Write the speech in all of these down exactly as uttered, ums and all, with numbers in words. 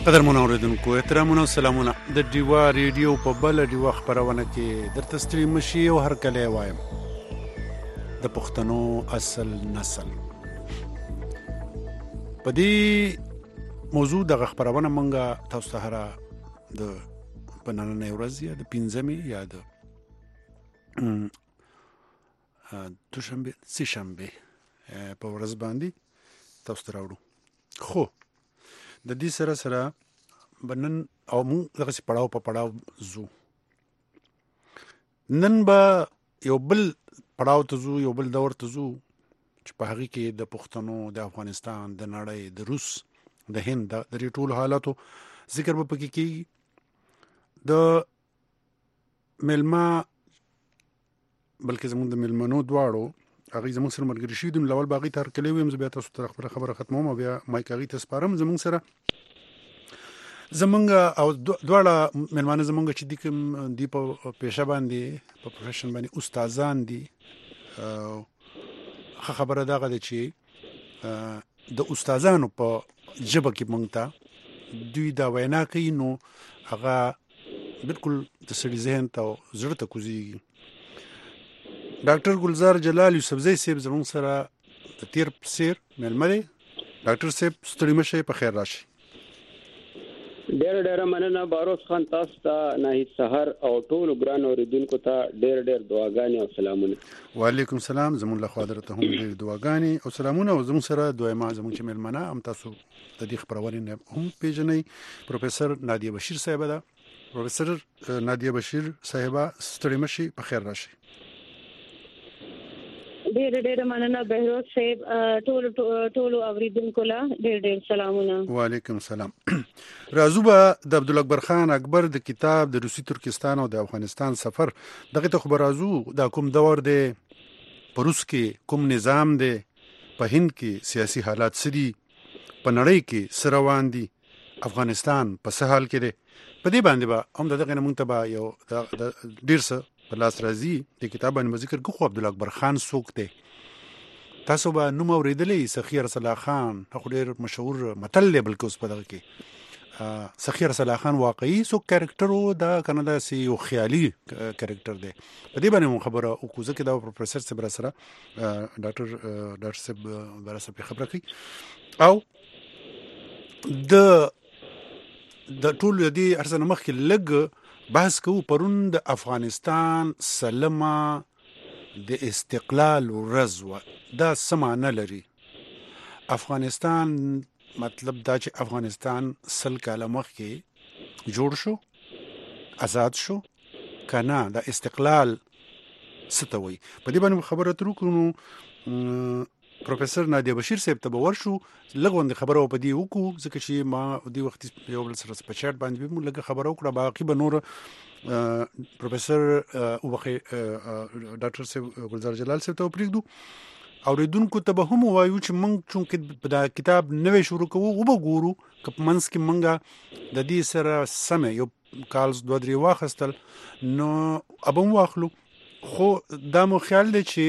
قدرمن اوریدونکو احترامونه او سلامونه د ډیوا ریډیو په بل ډیوا خبرونه کې درته ستړي مشي او هر کله وایم د پښتنو اصل نسل په دې موضوع د خبرونه مونږه تاسو ته هره د پنانه ورځ یا د پنځمې یا د دوشنبه سه شنبه په ورځ باندې تاسو ته راوړو خو د دې سره سره بنن او موږ دغه پړاو په پړاو زو نن به یو بل پړاو ته زو یو بل دور ته زو چې په هغه کې د پښتنو د افغانستان د نړۍ د روس د هند د ټول حالاتو ذکر به پکې کیږي د ملما بلکې زموږ د ملمنو دواړو هغه زموږ سره مرګري شي د لول باغی تر کلی ویم زه بیا تاسو ته خبره خبره ختموم بیا مایک هغه ته سپارم زموږ سره زمونږ او دواړه ملمانه زمونږ چې د کوم دی په پیشه باندې په پروفیشن باندې استادان دي خبره دغه ده چې د استادانو په ژبه کې مونږ ته دوی دا وینا کوي نو هغه بالکل د سړي ذهن ته زړه ته کوزيږي. ډاکټر ګلزار جلال یوسفزئی صاحب زموږ سره د تیر سیر ملمه دی. ډاکټر صاحب ستړي مشه په خیر راشي. ډېر ډېر مننه باروس خان تاسو ته نهید سحر او ټول ګران اوریدونکو ته ډېر ډېر دعاګانې او سلامونه. وعلیکم السلام زمون له خوا درته هم ډېر دعاګانې او سلامونه او زمون سره دویمه زمون چې ملمنه هم تاسو د دې خبرونه هم پیژنئ. پروفیسور نادیه بشیر صاحب ده. پروفیسور نادیه بشیر صاحبہ ستړي مشي په خیر راشي. ډېر ډېر مننه بهروز صاحب ټول ټول اوریدونکو لا ډېر ډېر سلامونه. وعلیکم السلام. راځو به د عبد الله اکبر خان اکبر د کتاب د روسي ترکستان او د افغانستان سفر دغه ته خبر راځو دا کوم دور دی په روس کې کوم نظام دی په هند کې سیاسي حالات سدي په نړۍ کې سروان دي افغانستان په سهال کې دی په دې باندې به هم دغه نمونږ ته یو ډیر څه په لاس راځي د کتاب باندې ذکر کوو. عبد الله اکبر خان څوک دی تاسو به نوم اوریدلی سخی رسول خان هغه ډیر مشهور متل دی بلکې اوس په دغه کې سخی رسول خان واقعي څوک کریکټر و دا کنه دا سی یو خیالي کریکټر دی په دې باندې خبره او کوزه کې دا پروفیسور صبر سره ډاکټر ډاکټر صاحب برسه په خبره کوي او د د ټول دې ارسنه مخکې لګ بحث کوو پرون د افغانستان سلمه د استقلال ورځ دا سمانه لري. افغانستان مطلب دا چې افغانستان سل کاله مخکې جوړ شو آزاد شو کنه د استقلال ستوي په دې باندې خبره ترو کوو. پروفیسور نادیه بشیر صاحب ته ورشو لګوند خبرو په دې وکړو ځکه چې ما دې وخت یو بل سره په چات باندې موږ لګ خبرو کړه باقي به نور پروفیسور وبخي ډاکټر صاحب ګلزار جلال صاحب ته پریږدو اوریدونکو ته به هم وایو چې موږ چې دا کتاب نوې شروع کوو او به ګورو کپ منس کې موږ د دې سره سم یو کالز دوه درې واخستل نو ابم واخلو خو دا مو خیال دی چې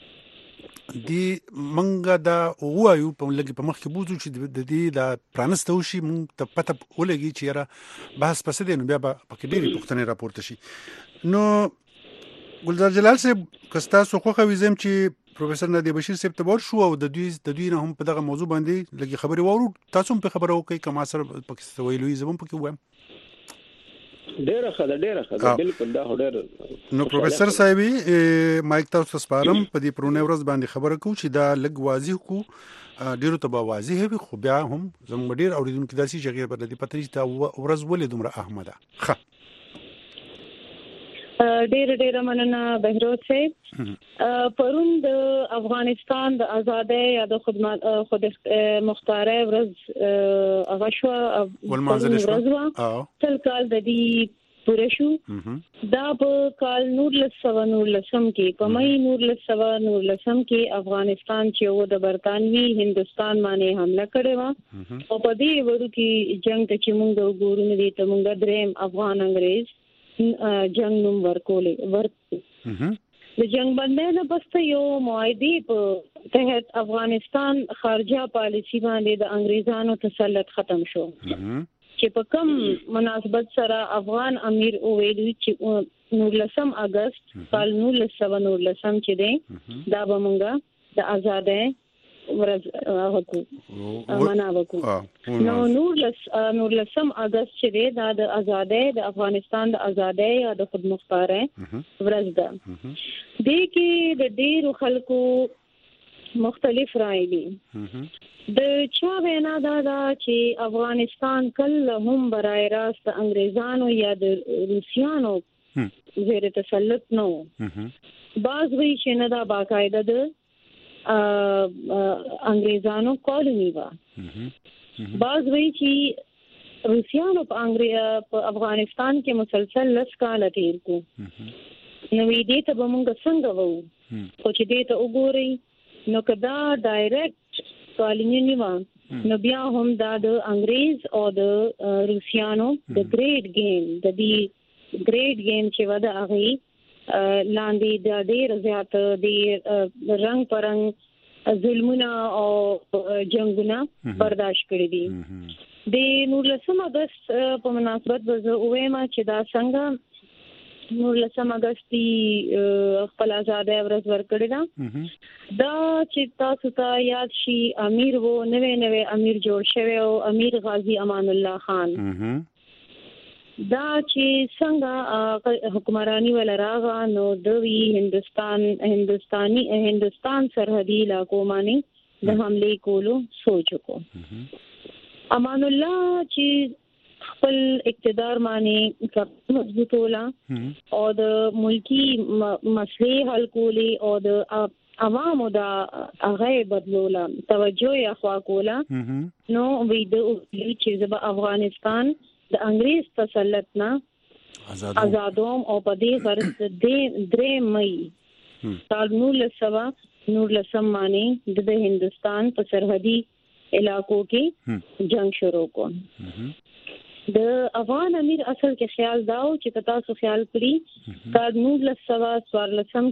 دی منګه دا وایو په لګي په مخ کې بوزو چې د دې دا پرانستو شي مونږ ته پته ولګي چې را بحث پسې دی نو بیا به پکې ډېری پوښتنې راپورته شي. نو ګلزار جلال صاحب کستا سو خو خويزم چې پروفیسور نادیه بشیر صاحب ته ورشو او د دوی د دوی نه هم په دغه موضوع باندې لګي خبري وورو تاسو هم په خبرو کوي کما سره پکې ویلوي زمون پکې وایم ډېر خاله ډېر خاله بالکل دا ډېر. نو پروفیسور صاحب مایک تاسو سپارم په دې پرونه ورځ باندې خبره کوم چې دا لګ واضح کو ډیرو ته به واضح وي خو بیا هم زموږ ډیر اوریدونکو داسې جګړه پر دې پته چې دا ورځ ولې دومره احمده ښه ډېر ډېر مننه بهروز صاحب. پرون د افغانستان د ازادۍ یا د خدمت خود مختاره ورځ هغه شو ولمانځل شو او تل کال د دې پوره شو دا په کال نور لسو نور لسم کې په مې نور لسو نور لسم کې افغانستان چې و د برتانوي هندستان باندې حمله کړې و او په دې ورو کې جنگ ته چې موږ وګورو نه دي ته موږ دریم افغان انګريز جنگ نوم ورکولې ورته د جنگ باندې نه پسته یو معاهده په تحت افغانستان خارجه پالیسی باندې د انګريزانو تسلط ختم شو چې په کوم مناسبت سره افغان امیر ویلي چې نولسم اگست کال نولس سوه نولسم چې دی دا به مونږه د آزادۍ ورځ حقوق مناوکو نو نولس نولسم اگست چې دی دا د آزادۍ د افغانستان د آزادۍ یا د خودمختارۍ ورځ ده دې کې د ډېرو خلکو مختلف رائے دي د چا وینا دا دا چې افغانستان کله هم برای راست انګريزانو یا د روسيانو زیر تسلط نو بعض وی چې نه دا باقاعده د انګريزانو کولونی وا بعض وی چې روسيانو په انګريز په افغانستان کې مسلسل لس کال تیر کو نو دې ته به موږ څنګه وو خو چې دې ته وګورئ نو کدا ډایرکټ کولونی نیوا نو بیا هم دا د انګريز او د روسيانو د ګریټ گیم د دې ګریټ گیم چې ودا هغه لاندې د ډېر زیات د رنگ پرنګ ظلمونه او جنگونه برداشت کړی دي د نولسم اگست په مناسبت به وایم چې دا څنګه نولسم اگست خپل آزادۍ ورځ ورکړی دا دا چې تاسو ته یاد شي امیر وو نوې نوې امیر جوړ شوی او امیر غازی امان الله خان دا چې څنګه حکمرانی ول راغا نو دوی هندستان هندستاني هندستان سرحدي علاقو باندې د حمله کولو سوچ کو امان الله چې خپل اقتدار باندې مضبوطولا او د ملکی مسلې حل کولی او د عوامو دا هغه بدلولا توجه یې خوا کولا نو وې د چې زب افغانستان د انګريز تسلط نه آزادوم او په دې غرض د درې مئی سال نولس سوه نولسم باندې د هندستان په سرحدي علاقو کې جنگ شروع کو د افغان امیر اصل کې خیال داو چې تاسو خیال کړی کال نولس سوه څوارلسم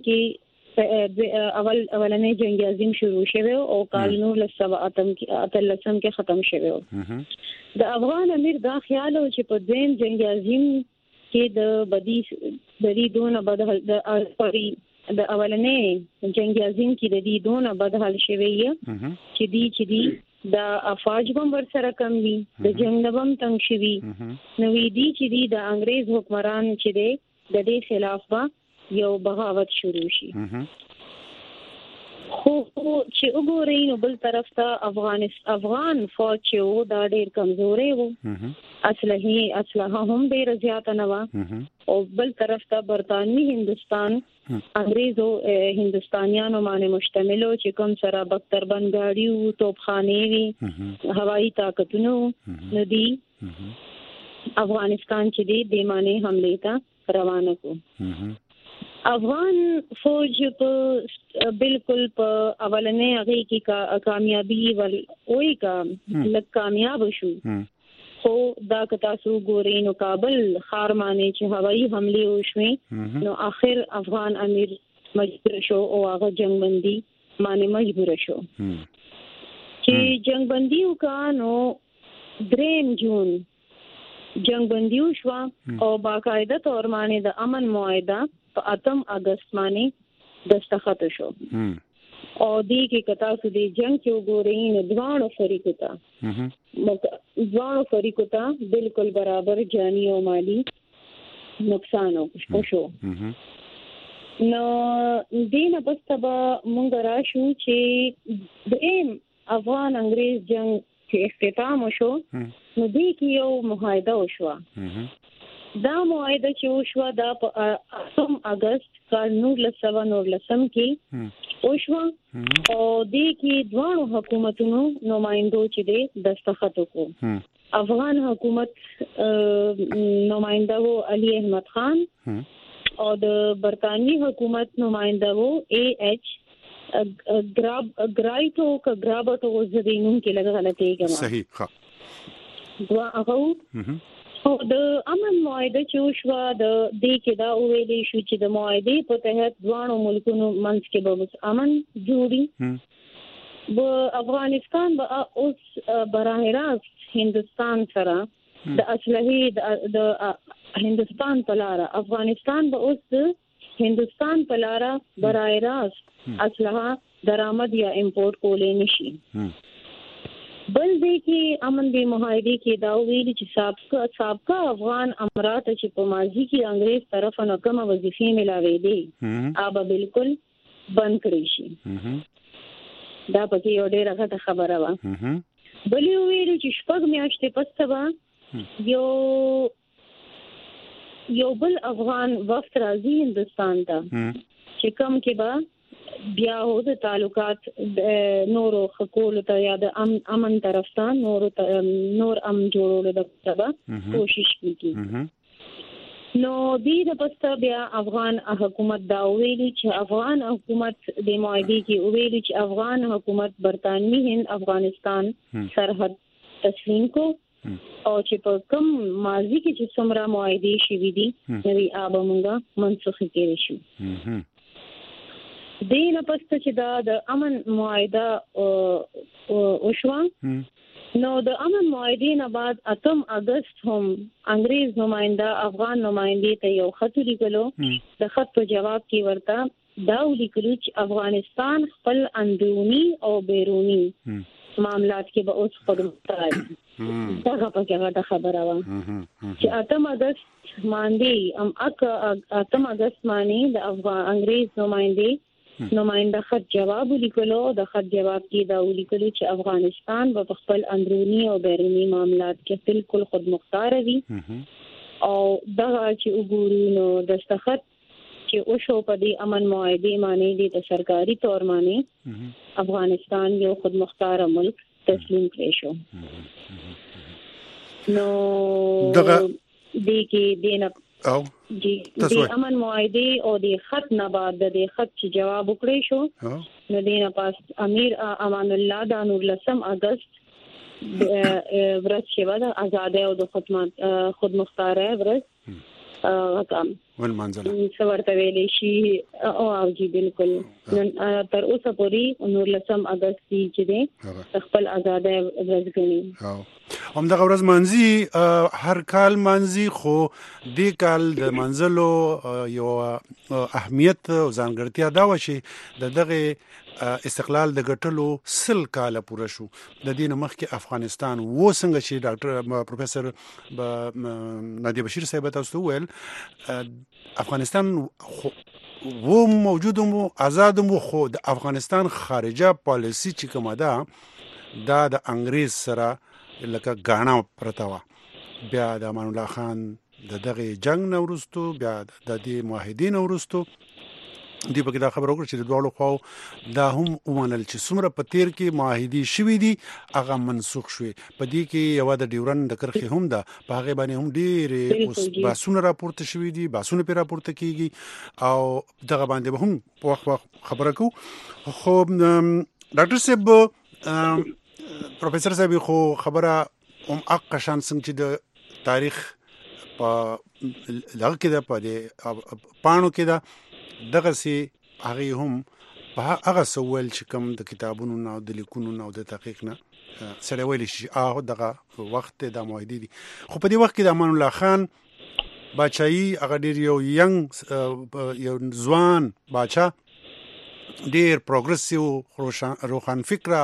کې اول اولنې جنگ عظیم شروع شوه او کال نولس سوه اتم کې اتلسم کې ختم شوه د افغان امیر دا خیال او چې په دیم جنگ عظیم کې د بدی بدی دونه بدل د اړوري د اولنې جنگ عظیم کې د دې دونه بدل شوی چې دی چې دی د افواج بم ور سره کم وی د جنگ بم تنگ شوی نو وی دی چې دی د انګريز حکمران چې دی د دې خلاف با یو بغاوت شروع شي خو چې وګورئ نو بل طرف ته افغانستان افغان فوج چې دا ډېر کمزوري وو اصله اصله هم ډېر زیات نه و او بل طرف ته برتانوي هندستان انګريزو هندستانيانو باندې مشتمل او چې کوم سره بختربند گاډیو توپخانې وی هوایي طاقتونو ندي افغانستان چې دی د معنی حمله ته روانه کو افغان فوج په بالکل په اولنې هغه کې کا کامیابی ول وای کا لک کامیاب شو خو دا کتا سو ګورې نو کابل خار معنی چې هوایي حمله وشوي نو اخر افغان امیر مجبور شو او هغه جنگ بندي معنی مجبور شو چې جنگ بندي وکانو دریم جون جنگ بندي وشو او باقاعده تور معنی د امن معاهده په اتم اگست باندې دستخط شو او دې کې کتا سو دې جنگ کې وګورئ نو دوانو فریقو ته دوانو فریقو ته بالکل برابر جانی او مالی نقصان او شو نو دې نه پس تبا مونږ راشو چې د افغان انګريز جنگ چې اختتام شو نو دې کې یو معاهده وشو دا معاهده چې وشو دا په اتم اگست کال نولس سوه نولسم کې وشو او دې کې دوه حکومتونو نمائندو چې دې دستخط وکړو افغان حکومت نمائنده وو علي احمد خان او د برتانوي حکومت نمائنده وو اے ایچ ګراب ګرایټو کا ګرابټو زدينون کې لږه غلطي کېږي صحیح ښه دوا هغه او د امن معاهده چې وشو د دې کې دا ویلې شو چې د معاهدې په تحت دوه ملکونو منځ کې به امن جوړي و افغانستان به اوس براه راست هندستان سره د اسلحې د هندستان په لار افغانستان به اوس هندستان په لار برای راست اسلحه درآمد یا امپورټ کولې نشي. بل دی کې امن دی معاهده کې دا ویل چې سابقه سابقه افغان امارات چې په ماضي کې انګريز طرف نه کوم وظیفې ملاوي دي اوبه بالکل بند کړی شي. دا پکې یو ډېر غټه خبره وه. بل ویل چې شپږ میاشتې پس به یو یو بل افغان وفد راځي هندستان ته چې کوم کې به بیا هو د تعلقات نورو خکول ته یا د امن طرف ته نور نور ام جوړولو د تبا کوشش وکړي. نو دې د پسته بیا افغان حکومت دا ویلي چې افغان حکومت د معاهده کې ویلي چې افغان حکومت برتانوي هند افغانستان سرحد تسلیم کو او چې په کوم ماضي کې چې څومره معاهده شوي دي نوی آبه مونږه منسوخ کړي شو. دین پسته چې دا د امن معاهده او شو نو د امن معاهده نه بعد اتم اگست هم انګريز نمائنده افغان نمائنده ته یو خط لیکلو. د خط په جواب کې ورته دا لیکلو چې افغانستان خپل اندرونی او بیرونی معاملات کې به اوس خود مختار دا په کې غټه خبره وه چې اتم اگست باندې ام اک اتم اگست باندې د افغان انګريز نمائنده نمائنده خط جواب لیکلو. د خط جواب کې دا لیکلو چې افغانستان په خپل اندرونی او بیرونی معاملات کې بالکل خود مختار وي او دا چې وګورو نو دستخط چې او شو په دې امن معاهده باندې د سرکاري تور باندې افغانستان یو خود مختار ملک تسلیم کړی شو. نو دغه دې کې دینه او جی د امن معاهده او د خط نه بعد د خط چې جواب وکړی شو نو دینه پاس امیر امان الله د نور لسم اگست ورځ شوه د آزادۍ او د خدمت خود مختار ورځ کام ول منځله څورته ویلې شي او او جی بالکل تر اوسه پورې نور لسم اگست چې دی خپل آزادۍ ورځ غني. هم دغه ورځ منځي هر کال منځي خو دې کال د منځلو یو اهمیت او ځانګړتیا دا و چې د دغه استقلال د ګټلو سل کال پوره شو. د دې نه مخکې افغانستان و څنګه چې ډاکټر پروفیسور نادیه بشیر صاحب تاسو ویل افغانستان و موجود مو آزاد مو خو د افغانستان خارجه پالیسی چې کومه ده دا د انګريز سره لکه غاڼه پرته وه. بیا د امان الله خان د دغه جنگ نه وروستو بیا د دې معاهدې نه وروستو دی په کې دا خبره وکړه چې د دواړو خواو دا هم ومنل چې څومره په تیر کې معاهدې شوي دي هغه منسوخ شوي. په دې کې یوه د ډیورن د کرښې هم ده په هغې باندې هم ډېرې اوس بحثونه راپورته شوي دي بحثونه پرې راپورته کېږي او دغه باندې به هم په وخت وخت خبره کوو. خو ډاکټر صاحب پروفیسور صاحب خو خبره هم اقا شان څنګه چې د تاریخ په لغه کې ده په دې پاڼو کې ده دغه سي هغه هم په هغه سوال چې کوم د کتابونو نه او د لیکونو نه او د تحقیق نه سره ویل شي هغه دغه وخت د معاهدې دي. خو په دې وخت کې د امان الله خان بچای هغه ډیر یو ینګ یو ځوان بچا ډیر پروګرسیو روخان فکره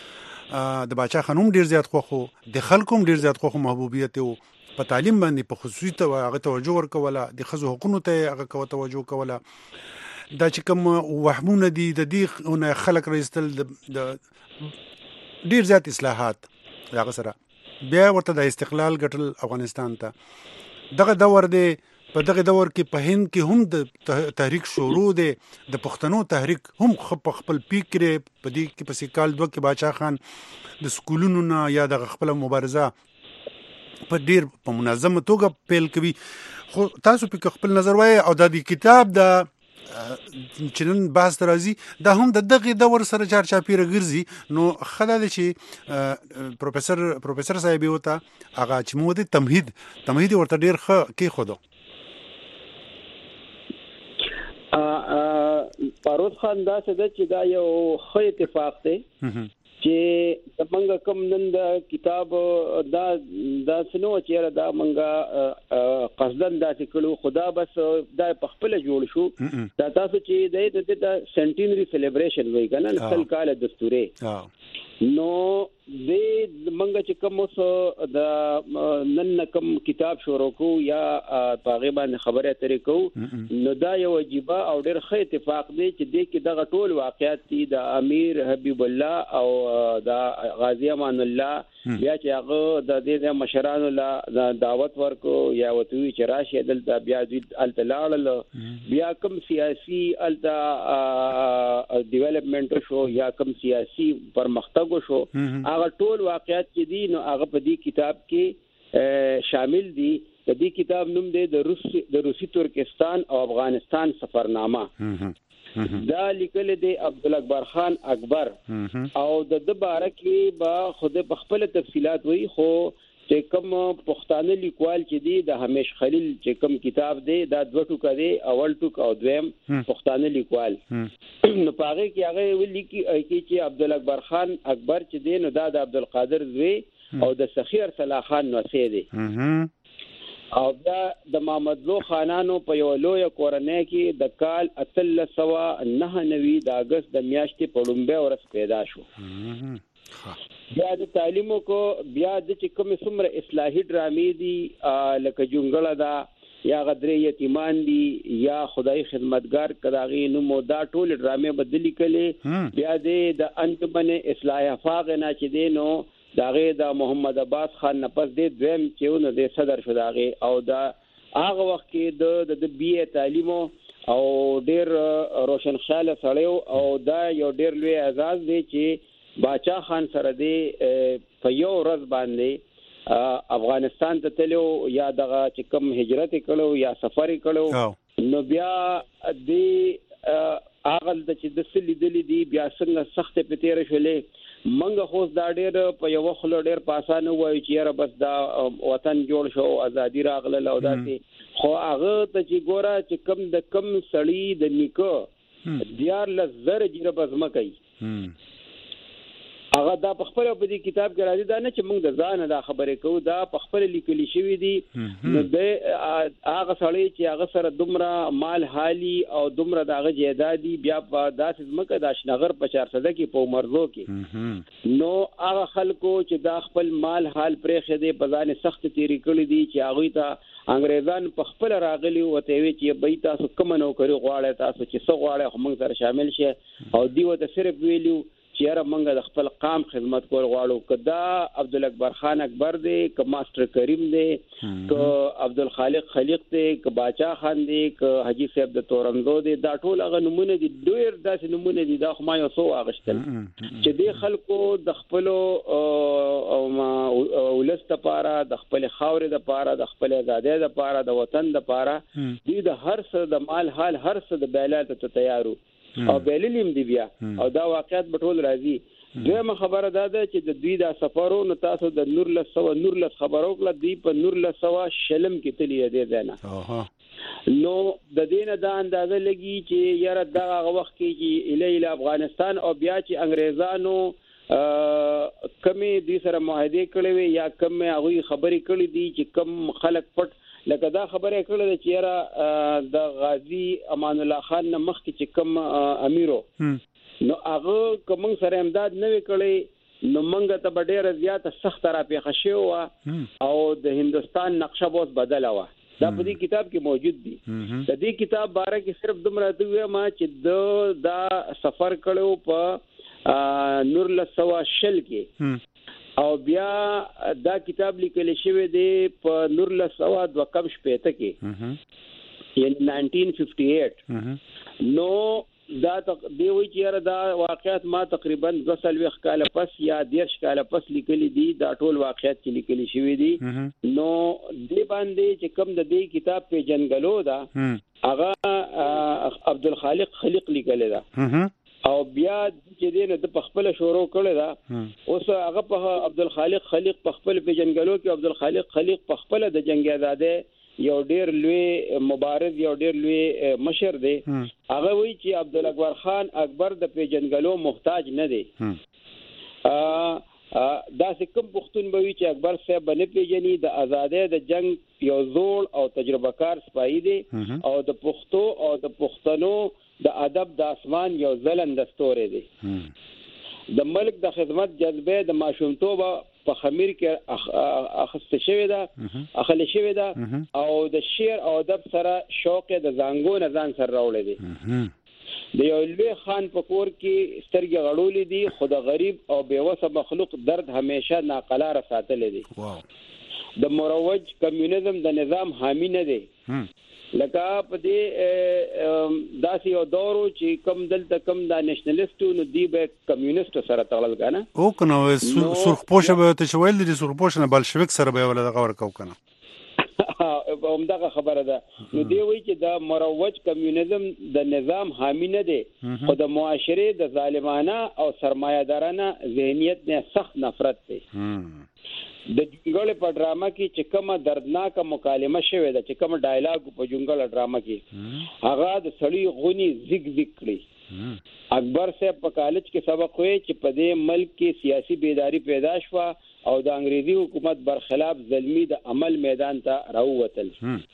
د باچا خانوم ډیر زیات خوخو د خلکوم ډیر زیات خوخو محبوبیت او په تعلیم باندې په خصوصي ته هغه توجه ورکوله د خزو حقوقو ته هغه کو توجه کوله. دا چې کوم وهمونه دي د دې خلک رئیستل د ډیر زیات اصلاحات هغه سره بیا ورته د استقلال ګټل افغانستان ته دغه دور دی. په دغه دور کې په هند کې هم د تحریک شروع دی د پښتنو تحریک هم خپل پیک کړي په دې کې په سکال دوه کې باچا خان د سکولونو نه یا د خپل مبارزه په ډیر په منظمه توګه پیل کوي. خو تاسو په خپل نظر وایي او د کتاب د چې نن بحث راځي دا هم د دغه دور سره چار چاپیره ګرځي. نو خدای دې چې پروفیسور پروفیسور صاحب وته هغه چې مو د تمهید تمهید ورته ډیر ښه کې خودو پاروز خان دا څه چې دا یو ښه اتفاق دی چې څنګه کوم نن د کتاب دا دا سنو چې دا منګه قصدن دا کړو خدا بس دا په خپل جوړ شو دا تاسو چې د د سنټینری سلیبریشن وایي کنه نسل کال دستوري نو د منګه چې کوم اوس د نن کوم کتاب شروع کو یا پاغه باندې خبره ترې کو نو دا یو واجب او ډېر ښه اتفاق دی چې د کې دغه ټول واقعیت دي د امیر حبیب الله او د غازی امان الله بیا چې هغه د دې مشرانو لا دعوت ورکو یا وتوی چې راشي دلته بیا د التلال بیا کوم سیاسي التا ډیولپمنٹ شو یا کوم سیاسي پرمختګ شو هغه ټول واقعیت چې دي نو هغه په دې کتاب کې شامل دي. د دې کتاب نوم دی د روس د روسي ترکستان او افغانستان سفرنامه. دا لیکل دی عبدالاکبر خان اکبر او د د باره کې با خود په خپل تفصيلات وایي خو چې کوم پښتانه لیکوال چې دی د همیش خلیل چې کوم کتاب دی دا دوه ټوکه دی اول ټوک او دویم پښتانه لیکوال نو پاره کې هغه ویلي کې چې عبدالاکبر خان اکبر چې دی نو دا د عبدالقادر زوی او د سخیر صلاح خان نوسی دی او دا د محمد لو خانانو په یو لوی کورنۍ کې د کال اتل سوا نه نوي د اگست د میاشتې په لومبه ورځ پیدا شو. بیا د تعلیمو کو بیا د چې کوم څومره اصلاحي ډرامې دي لکه جونګړه دا یا غدرې یتیمان دي یا خدای خدمتگار کداغي نو مودا ټول ډرامې بدلی کړي. بیا د انجمن اصلاح افاق نه چې دینو داغه د محمد عباس خان نفس دې دویم چې نو د صدر شو داغه او دا هغه وخت کې د د بی ای تعلیم او ډیر روشن خیال سړیو او دا یو ډیر لوی اعزاز دی چې باچا خان سره دی په یو ورځ باندې افغانستان ته تلو یا دغه چې کوم هجرت کړو یا سفر کړو نو بیا د اغل د چې د سلی دلی دی بیا څنګه سخت په تیر شولې منګه خو دا ډېر په یو خلو ډېر پاسانه وایي چې یاره بس دا وطن جوړ شو ازادي راغله او داسې خو هغه ته چې ګوره چې کم د کم سړی د نیکه دیار لزر جیره بزمه کوي هغه دا په خپل په دې کتاب کې راځي دا نه چې موږ د ځان دا خبرې کوو دا په خپل لیکلي شوی دي نو د هغه سړی چې هغه سره دومره مال حالي او دومره دغه جیدادي بیا په داسې ځمکه د شنغر په چار صده کې په مرزو کې نو هغه خلکو چې دا خپل مال حال پرې خېده په ځان سخت تیری کړی دي چې هغه ته انګريزان په خپل راغلي وته وی چې به تاسو کوم نو کړی غواړی تاسو چې څو غواړی هم سره شامل شي او دیو ته صرف ویلو چیرې منګه د خپل قام خدمت کول غواړو کدا عبدالاکبر خان اکبر دی ک ماستر کریم دی ک عبدالخالق خلیق دی ک باچا خان دی ک حاجی صاحب د تورندو دی دا ټول هغه نمونه دي ډیر داسې نمونه دي دا خو ما یو څو اغشتل چې د خلکو د خپل ولست لپاره د خپل خاورې لپاره د خپل آزادۍ لپاره د وطن لپاره دي د هر څه د مال حال هر څه د بیلات ته تیارو او بیللیم دی بیا او دا واقعیت بټول راځي دغه خبره ده چې د دوی د سفرو نو تاسو د نور له سو نور له خبرو کله دی په نور له سو شلم کې تلی دی نه نو د دینه دا اندازه لګي چې یاره دغه وخت کې چې اله افغانستان او بیا چې انګريزانو کمی دې سره معاهده کړې وي یا کم هغه خبرې کړې دي چې کم خلک پټ لکه دا خبره کړل چې یاره د غازی امان الله خان نه مخکې چې کوم امیرو نو هغه کوم سره امداد نه وکړي نو منګه ته ډېر زیات سخت را پیښ شو او د هندستان نقشه بوس بدله و دا په دې کتاب کې موجود دي د دې کتاب باره کې صرف دومره دی ما چې د دا سفر کړو په نور لسوا شل کې او بیا دا کتاب لیکل شوی دی په نور له سواد وکم شپته کې یعنی نائنټین ففټی ایټ نو دا دی وی چې دا واقعیت ما تقریبا دو سلوي کال پس یا دیرش کال پس لیکل دي دا ټول واقعیت چې لیکل شوی دي نو دی باندې چې کوم د دې کتاب په جنګلو دا هغه عبدالخالق خلیق لیکل دا او بیا چې دینه د خپل شروع کړی دا اوس هغه په عبدالخالق خلیق په خپل په جنگلو کې عبدالخالق خلیق په خپل د جنگ آزاده یو ډیر لوی مبارز یو ډیر لوی مشر دی هغه وی چې عبدالاکبر خان اکبر د په جنگلو محتاج نه دی دا کوم پښتون به وي چې اکبر صاحب باندې پیژني د آزادۍ د جنگ یو زوړ او تجربه کار سپایي دی او د پښتو او د پښتنو د ادب د اسمان یو ځلند ستوری دی. د ملک د خدمت جذبه د ماشومتوب په خمیر کې اخسته شوی ده اخلي شوی ده او د شعر او ادب سره شوق د زنګو نه ځان سره راوړی دی. د یو لوی خان په کور کې سترګې غړولې دي خو د غریب او بیوسه مخلوق درد همیشه ناقلاره ساتلی دی. د مروج کمیونیزم د نظام حامی نه دی لکه په دې داسې یو دورو چې کم دلته کم د نېشنلیستو نو دی به کمیونیستو سره تړل کنه او کنه سرخ پوشه به ته شویل دي سرخ پوشه نه بلشویک سره به ول دغه ورکو کنه همدغه خبره ده. نو دی وایي چې د مروج کمیونیزم د نظام حامی نه دی خو د معاشره د ظالمانه او سرمایه‌دارانه ذهنیت نه سخت نفرت دی. د جنګل په ډرامه کې چې کومه دردناکه مکالمه شوې ده چې کومه ډایلاګ په جنګل ډرامه کې هغه د سړی غونی زیګ زیګ کړی. اکبر صاحب په کالج کې سبق وې چې په دې ملک کې سیاسي بیداری پیدا شوه او د انګریزي حکومت برخلاف ظلمي د عمل میدان ته راووتل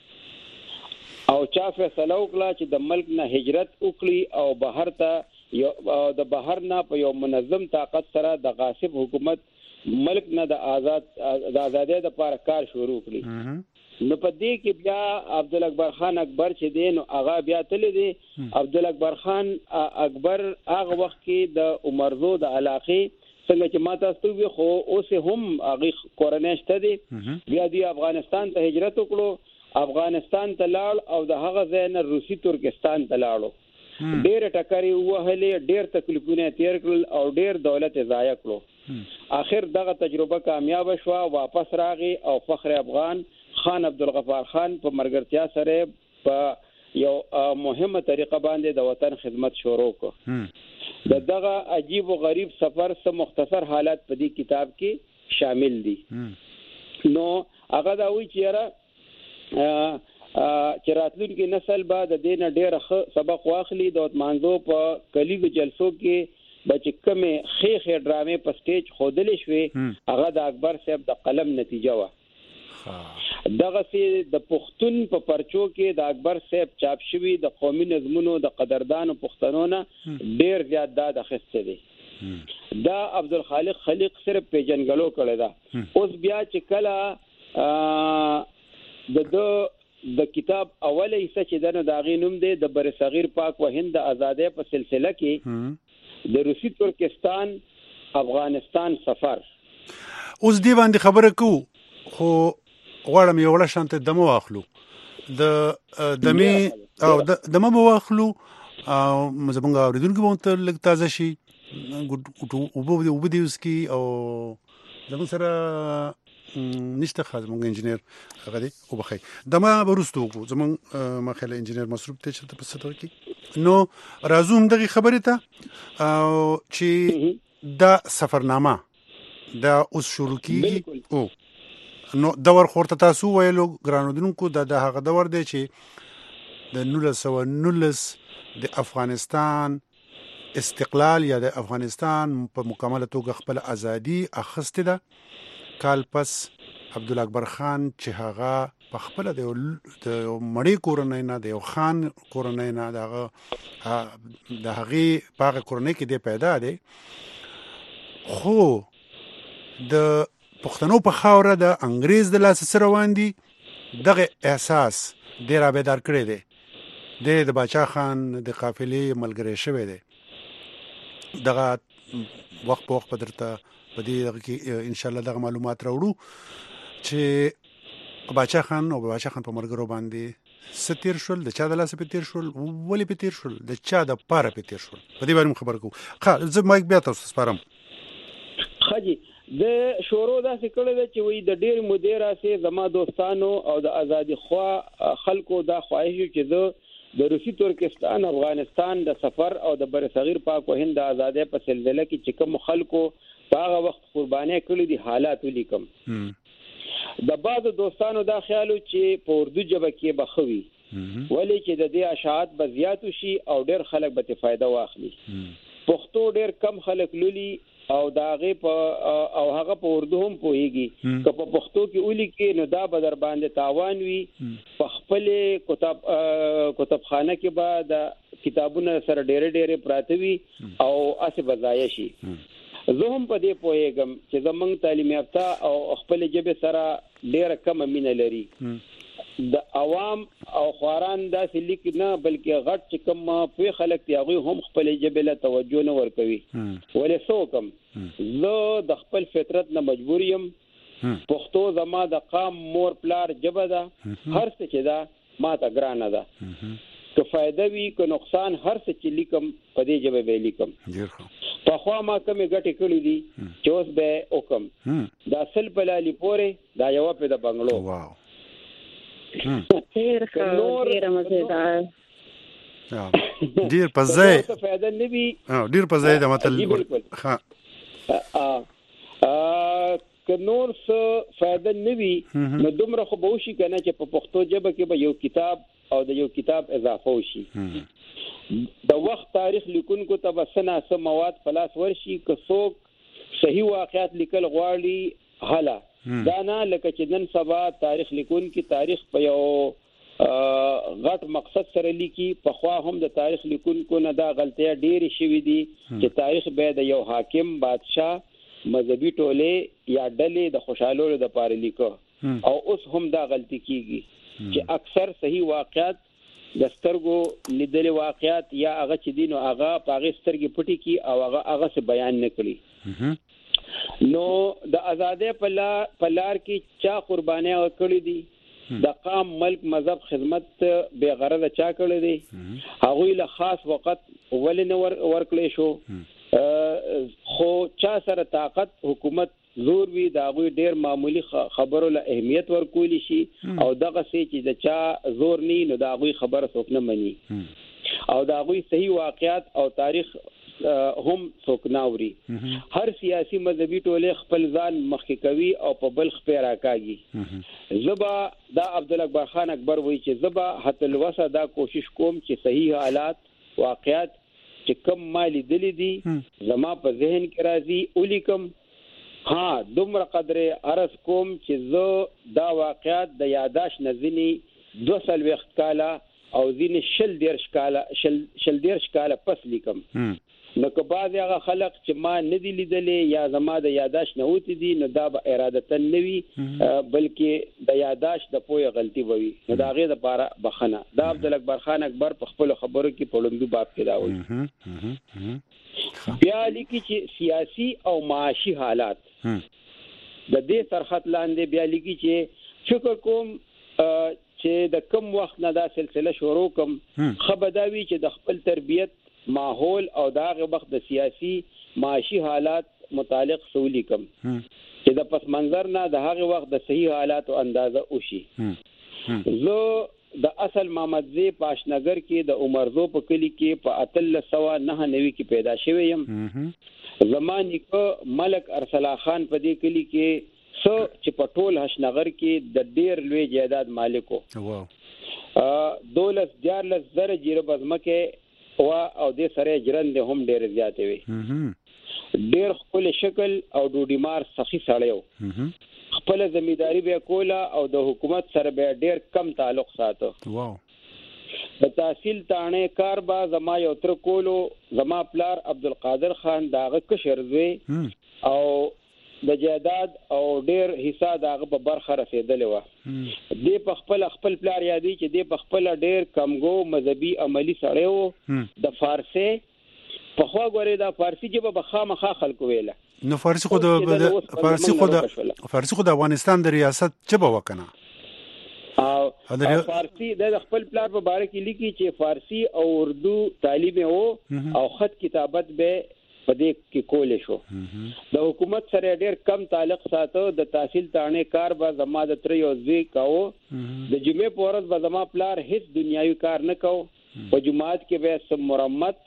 او چا فیصله وکړه چې د ملک نه هجرت وکړي او بهر ته د بهر نه په یو منظم طاقت سره د غاصب حکومت ملک نه د آزاد د آزادۍ د لپاره کار شروع کړي. نو په دې کې بیا عبدالاکبر خان اکبر چې دی نو هغه بیا تل دی. عبدالاکبر خان اکبر هغه وخت کې د عمرزو د علاقې څنګه چې ما تاسو وی خو اوس هم هغه کورنۍ شته دی بیا دی افغانستان ته هجرت وکړو افغانستان ته لاړ او د هغه ځای نه روسي ترکستان ته لاړو. ډېر ټکرې وهلې ډېر تکلیفونه تیر کړل او ډېر دولت ضایع کړو. اخر دغه تجربه کامیاب شوه واپس راغی او فخر افغان خان عبدالغفار خان په مرګرتیا سره په یو مهمه طریقه باندې د وطن خدمت شروع کړ. د دغه عجیب و غریب سفر سره مختصر حالات په دې کتاب کې شامل دي. نو هغه دا وی چې را چې راتلونکي نسل به د دې نه ډېر سبق واخلي. د مانځو په کلیګو جلسو کې بچ کمه خېخه ډرامې په سټیج خودلې شوې هغه د اکبر صاحب د قلم نتیجه و. دغه سي د پښتون په پرچو کې د اکبر صاحب چاپ شوی د قومي نظمونو د قدردانو پښتنونه ډېر زیات د اخسته دي. دا عبدالخالق خلیق صرف پیجنګلو کړی دا. اوس بیا چې کله د د د کتاب اوله حصہ چې دنه دا غي نوم دی د بر صغیر پاک و هند د آزادۍ په سلسله کې د روسي ترکستان افغانستان سفر. اوس دی باندې خبره کو خو غواړم یو له شانته دمو واخلو د دمه او د دمو واخلو او زمونږ اوریدونکو به لږ تازه شي او په وبدي وسکي او زموږ سره نشته خاص مونږ انجنیر هغه دی او بخای دمه ورستو کو زمونږ مخاله انجنیر مصروف ته چې په ستر کې نو راځوم دغه خبره ته او چې دا سفرنامه دا اوس شروع کیږي او نو دور خورته تاسو ویلو ګرانودونکو دا د هغه دور دی چې د نولس سوه نولس د افغانستان استقلال یا د افغانستان په مکمله توګه خپل ازادي اخیسته ده. کال پس عبدالاکبر خان چې هغه په خپل د مړی کورنۍ نه د یو خان کورنۍ نه دغه د هغه په کورنۍ کې دی پیدا دی خو د پښتنو په خاوره د انګريز د لاس سره روان دي دغه احساس ډیر بیدار کړی دی د باچا خان د قافلې ملګری شوی دی. دغه وخت په وخت پدرته په دې کې ان شاء الله دغه معلومات راوړو چې باچا خان او باچا خان په مرګرو باندې ستیر شول د چا د لاس په تیر شول ولې په تیر شول د چا د پاره په تیر شول په دې باندې خبر کو. خا زه مایک بیا تاسو سپارم. خاجي د شورو داسې کړی دی چې وی د ډیر مدیر اسه زما دوستانو او د ازادي خوا خلکو دا خواهش چې زه د روسي ترکستان افغانستان د سفر او د بر صغیر پاک و هند د آزادۍ په سلسله کې چې کوم خلکو هغه وخت قرباني کړی دي حالات ولیکم. د بعض دوستانو دا خیالو چې په اردو ژبه کې بخوي ولی چې د دې اشاعت به زیات شي او ډېر خلک به فائدہ واخلي. پښتو ډېر کم خلک لولي او داغه په او هغه په اردو هم پوهیږي که په پښتو کې ولي کې نو دا به در باندې تاوان وي په خپل کتاب کتابخانه کې به د کتابونو سره ډېر ډېر پراته وي او اسه بځای شي. زه هم په دې پوهیږم چې زمونږ تعلیم یافته او خپل جبه سره ډېر کم مینه لري. د عوام او خواران داسې لیک نه بلکې غټ چې کوم په خلک دی هغه هم خپل جبله توجه نه ورکوي. ولې څوکم زه د خپل فطرت نه مجبور یم. پښتو زما د قام مور پلار جبه ده، هر څه چې ده ما ته ګرانه ده. که فائدہ وی که نقصان هر څه چې لیکم په دې جبه به لیکم. په خوا ما کومه ګټې کړې دي چې اوس به وکم. دا اصل بلالي پورې دا یو په د بنگلو. واو ډیر ښه ډیر مزیدار. ډیر په ځای څه فائدہ نه وي. ډیر په ځای د مطلب ها ا که نور څه فائدہ نه وي نو دومره خو به وشي کنه چې په پښتو ژبه کې به یو کتاب او د یو کتاب اضافه وشي. د وخت تاریخ لیکونکو ته به سنا سم مواد پلاس ورشي که څوک صحیح واقعیت لیکل غواړي حالا دا نه لکه چې نن سبا تاریخ لیکون کې تاریخ په یو غټ مقصد سره لیکي. په خوا هم د تاریخ لیکونکو نه دا غلطۍ ډېرې شوې دي چې تاریخ به د یو حاکم بادشاه مذهبي ټولې یا ډلې د خوشحالولو د پاره لیکو او اوس هم دا غلطي کیږي چې اکثر صحیح واقعیت د سترګو لیدل واقعیت یا هغه چې دین او هغه په هغه سترګې پټي کی او هغه هغه څه بیان نه کړي. نو د آزادۍ په لار کې چا قرباني ورکړي دي، د قام ملک مذهب خدمت به غرض چا کړی دي، هغه له خاص وخت ولې نه ورکړي شو. خو چا سره طاقت حکومت زور وی دا غوي ډیر معمولی خبرو له اهمیت ورکول شي او دغه سي چې د چا زور نه نو دا غوي خبره څوک نه مني او دا غوي صحیح واقعیت او تاریخ هم څوک ناوري. هر سیاسي مذهبي ټوله خپل ځان مخکې کوي او په بل خپل راکاږي. زبا دا عبد الاکبر خان اکبر وایي چې زبا حتی الوسه دا کوشش کوم چې صحیح حالات واقعیت چې کم مالی دلی دي زما په ذهن کې راځي ولیکم. ها دومره قدرې عرض کوم چې زه دا واقعیت د یاداش نزنی دو سال وخت کاله او ځینې شل دیرش کاله شل شل دیرش کاله پس لیکم. نو که بعض هغه خلک چې ما نه دی لیدلې یا زما د یاداش نه وتی دي نو دا به ارادتن نه وي بلکې د یاداش د پوهه غلطي وي نو دا غي د لپاره بخنه. دا عبد الاکبر خان اکبر په خپل خبرو کې په لومړي باب کې دا وایي. بیا لیکي چې سیاسي او معاشي حالات د دې سرحد لاندې بیا لیکي چې فکر کوم چې د کم وخت نه دا سلسله شروع کوم خبرداوي چې د خپل تربيت ماحول او داغه وخت د سیاسي معاشي حالات متعلق سوالي کوم چې د پس منظر نه د هغه وخت د صحیح حالات او اندازه وشي. زه د اصل محمدزی پاشنګر کې د عمرزو په کلی کې په اتل سوا نه نوي کې پیدا شوی يم. زماني کو ملک ارسلا خان په دې کلی کې سو چې په ټول حشنګر کې د ډیر لوی جیداد مالکو واو دولت دیارلس زره جیره بزمکه وا او د سره جرن د هم ډیر زیات وي. ډیر خپل شکل او ډوډیمار سخی سړیو خپل ځمیداری به کوله او د حکومت سره به ډیر کم تعلق ساتو. واو د تحصیل تانه کار با زما یو تر کولو زما پلار عبدالقادر خان داغه کشر زوی او د جیداد او ډیر حصہ داغه په برخه رسیدلې و. د په خپل خپل پلار یادی چې د په خپل ډیر کمګو مذهبي عملی سړیو د فارسی په خوا غوړې د فارسی کې به خامخا خلکو ویله. نو فارسی خو د فارسی خو د فارسی خو د افغانستان د ریاست چې به وکنه او فارسی د خپل پلار په باره کې لیکي چې فارسی او اردو تعلیم او او خط کتابت به په دې کې کولې شو. د حکومت سره ډېر کم تعلق ساتو. د تحصیل تانه کار به زما د تر یو ځای کاو. د جمعې په ورځ به زما پلار هیڅ دنیوي کار نه کاو. په جمعات کې به سم مرمت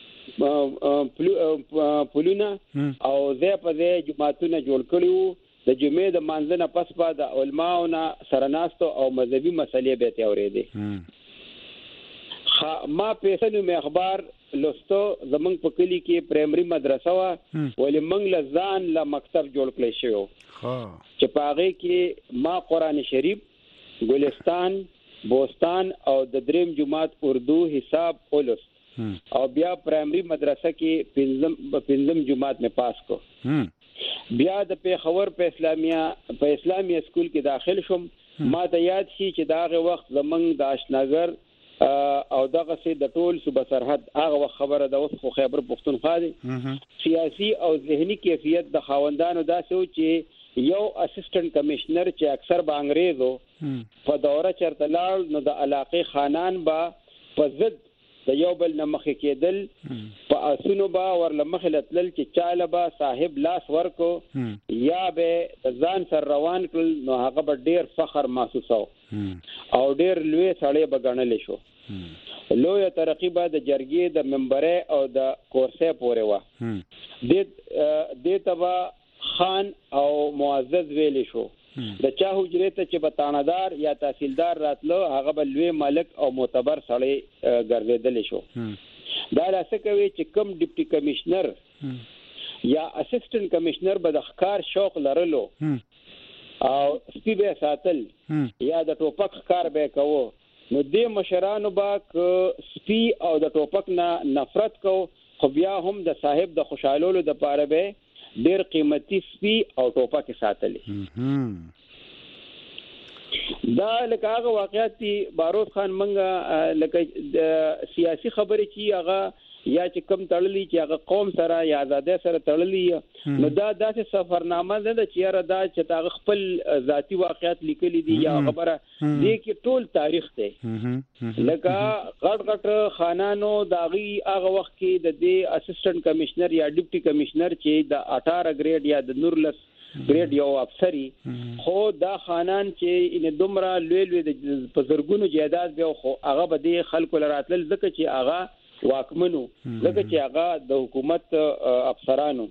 پلونه او زه په دې جمعاتونه جوړ کړیو. د جمعې د مانځنه پس بعد د علماونو سره ناستو او مذهبي مسلې به ته اورېدې. ما پیسنو می اخبار لوستو زمنګ په کلی کې پرایمري مدرسه وا ولې موږ لزان لا مکتب جوړ کړی شو چې پاغه کې ما قران شریف ګلستان بوستان او د دریم جماعت اردو حساب اولس او بیا پرایمري مدرسه کې پنځم پنځم جماعت میں پاس کو بیا د پیښور په اسلامیه په اسلامي سکول کې داخل شوم ما ته یاد شي چې داغه وخت زمنګ د آشناګر او دغه سي د ټول صوبه سرحد هغه خبره د اوس خو خیبر پختونخوا دي سیاسي او ذهني کیفیت د خاوندانو داسې و چې یو اسسټنټ کمشنر چې اکثر به انګريزو په دوره چرته لاړ نو د علاقې خانان با په ضد د یو بل نمخ کېدل په اسونو با ور لمخ لتل چې چاله با صاحب لاس ورکو یا به ځان سر روان کړ نو هغه به ډیر فخر محسوسو او ډیر لوی سړی بغنل شو لوی ترقی به د جرګې د منبره او د کورسه پورې و د د تبا خان او معزز ویل شو د چا حجره ته چې بتاندار یا تحصیلدار راتلو هغه به لوی مالک او معتبر سړی ګرځیدل شو دا لاسه کوي چې کوم ډیپټي کمشنر یا اسسټنټ کمشنر به د ښکار شوق لرلو او سپی به ساتل یا د ټوپک ښکار به کوو نو د مشرانو با ک سپی او د ټوپک نه نفرت کو خو بیا هم د صاحب د خوشالولو د پاره به ډیر قیمتي سپی او ټوپک ساتلې دا لکه هغه واقعیت بارود خان منګه لکه سیاسي خبرې چې هغه یا چې کم تړلی چې هغه قوم سره یا آزادۍ سره تړلی نو دا داسې سفرنامه ده چې را دا چې هغه خپل ذاتی واقعیت لیکلي دي یا خبره دي کې ټول تاریخ دی لکه غټ غټ خانانو داغي هغه وخت کې د دې اسسټنټ کمشنر یا ډیپټي کمشنر چې د اٹھارہ ګریډ یا د نورلس ګریډ یو افسری خو دا خانان چې ان دومره لوی لوی د بزرګونو جیداد به خو هغه به د خلکو لراتل ځکه چې هغه واکمنو لکه چې هغه د حکومت افسرانو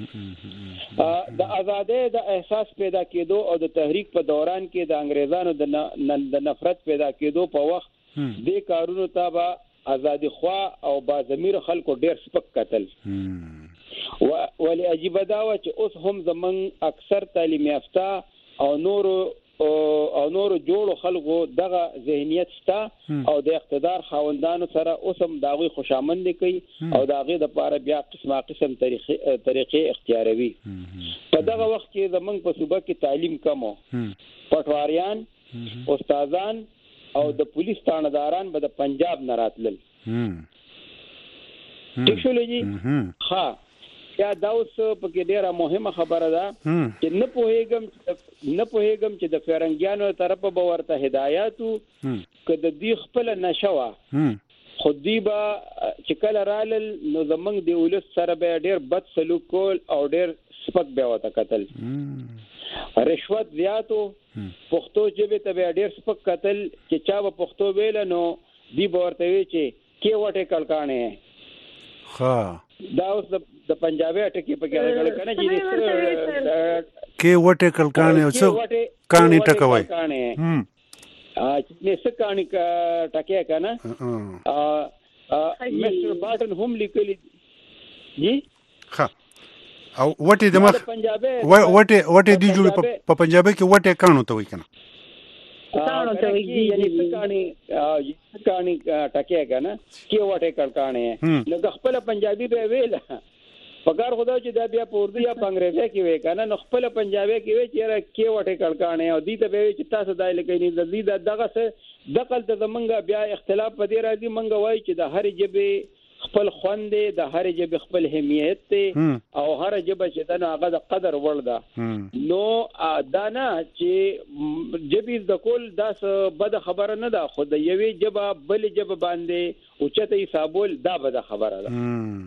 د ازادۍ د احساس پیدا کېدو او د تحریک په دوران کې د انګريزانو د نفرت پیدا کېدو په وخت د کارونو تابع ازادي خوا او با ضمیر خلکو ډیر سپک قتل ولی عجیب دا و چې اوس هم زمون اکثر تعلیم یافته او نور او نور جوړ خلکو دغه ذهنیت شته او د اقتدار خاوندانو سره اوسم داغي خوشامند کوي او داغي د پاره بیا قسمه قسم طریقې طریقې اختیاروي په دغه وخت کې زمونږ په صوبه کې تعلیم کمو پټواریان استادان او د پولیس تانه به د پنجاب نه راتلل ټیکنالوژي ها یا دا اوس په کې ډیره مهمه خبره ده چې نه پوهیږم نه پوهیږم چې د فرنګیانو طرفه به ورته هدایاتو کده دی خپل نشوا خودی با چې کله رالل نو زمنګ دی ولس سره به ډیر بد سلوک کول او ډیر سپک به وته قتل رشوت زیاتو پښتو جبه ته ډیر سپک قتل چې چا په پښتو ویل نو دی ورته وی چې کې وټه کلکانه ها دا اوس د پنجابي اټکی په کې راغلی کنه چې کې وټه کلکانه او څه کہانی ټکوي هم ا چې څه کہانی ټکه کنه ا مستر باټن هم لیکلی جی ها او وټه د مخ وټه وټه دی جوړ په پنجابي کې وټه کانو ته وای کنه کانو ته وای یعنی څه کہانی کہانی ټکه کنه کې وټه کلکانه نو خپل پنجابي به ویل پکار خدا چې دا بیا په اردو یا په انګریزي کې وای کنه نو خپل پنجابي کې وای چې را کې وټه کلکانه او دې ته به چې تاسو دای لکه نه د دې دغه څه دقل ته زمونږه بیا اختلاف په دې راځي مونږ وای چې د هر جبه خپل خوند د هر جبه خپل اهمیت او هر جبه چې دا هغه د قدر وړ ده نو دا نه چې جبه د کول داس بد خبره نه ده خو د یوې جبه بل جبه باندې اوچته حسابول دا بد خبره ده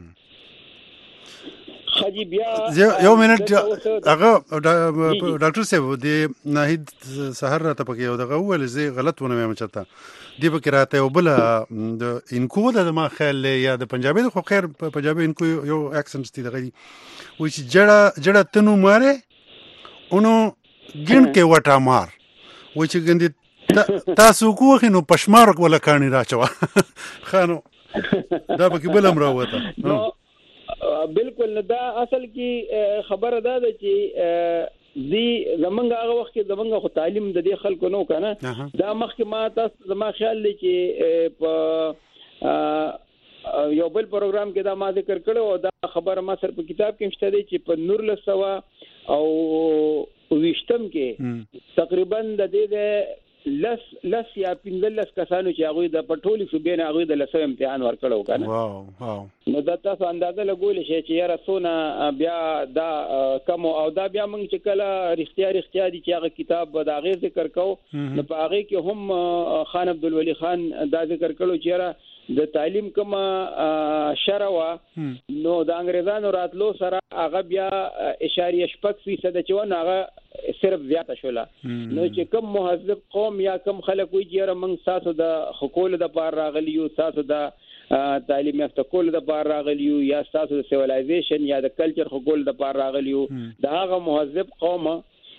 خجی بیا یو منټ هغه ډاکټر صاحب د ناهید سحر راته پکې یو دغه ول زی غلط ونه مې چاته دی پکې راته یو بل د انکو د ما خیال یا د پنجابي خو خیر پنجابي انکو یو اکسنټ دي دغه وي چې جړه جړه تنو ماره اونو ګن کې وټا مار و چې ګندې تاسو کوه نو پښمار ولا کانی راچوا خانو دا پکې بلم راوته. نو بالکل دا اصل کې خبره ده چې دی زمونږ هغه وخت کې زمونږ خو تعلیم د دې خلکو نو کنه دا مخکې ما تاسو زما خیال دی چې په یو بل پروګرام کې دا ما ذکر کړو او دا خبره ما سره په کتاب کې مشته دی چې په نور لسوا او وشتم کې تقریبا د دې لس لس یا پنځلس کسانو چې هغه د پټولي صوبې نه هغه د لسو امتحان ورکړو کنه. واو واو. نو دا تاسو اندازه لګول شي چې یاره سونه بیا دا کم او دا بیا موږ چې کله رښتیا رښتیا دي چې هغه کتاب دا غیر ذکر کو نو په هغه کې هم خان عبدالولی خان دا ذکر کړو چې یاره د تعلیم کوم شروا نو د انګريزانو راتلو سره هغه بیا اشاریه شپږ فیصد چې ونه هغه صرف زیاته شوله. نو چې کوم مهذب قوم یا کوم خلک وي چې موږ تاسو د حقوق د پار راغلیو تاسو د تعلیم یافته کول د پار راغلیو یا تاسو د سیویلایزیشن یا د کلچر حقوق د پار راغلیو دا هغه مهذب قوم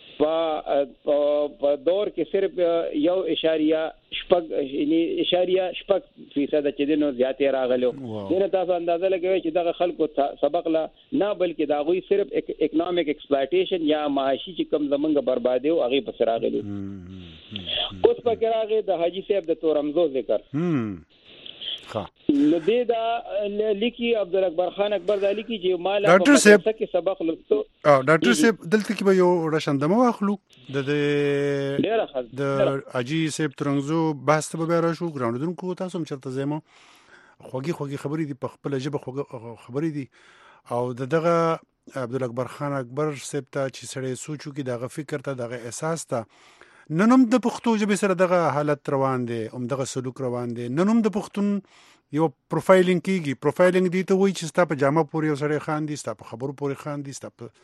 په دور کې صرف یو اشاریه شپږ یعنی اشاریه شپږ فیصد چې دینو زیاتې راغلو. دغه تاسو اندازه لګوي چې دغه خلکو سبق لا نه بلکې دا غوي صرف اکونومیک ایکسپلایټیشن یا معاشي چې کم زمونږ بربادي او هغه پس راغلو. اوس په کې راغی د حاجی صاحب د تورمزو ذکر. ها نو دې دا لیکي عبدالاکبر خان اکبر دا لیکي چې مال ډاکټر صاحب کې سبق لستو او ډاکټر صاحب دلته کې به یو راشندمه واخلو د د د اجي صاحب ترنګزو بحث به بیا راشو ګراوندونکو تاسو هم چرته زمو خوږی خوږی خبرې دي په خپل ژبه خبرې دي او دغه عبدالاکبر خان اکبر صاحب ته چې سړی سوچو کې دغه فکر ته دغه احساس ته ننوم د پښتو ژبې سره دغه حالت روان دي هم دغه سلوک روان دي ننوم د پښتون یو پروفایلینګ کیږي. پروفایلینګ دی ته وایي چې ستا په جامه پورې سره خان دي ستا په خبرو پورې خان دي ستا په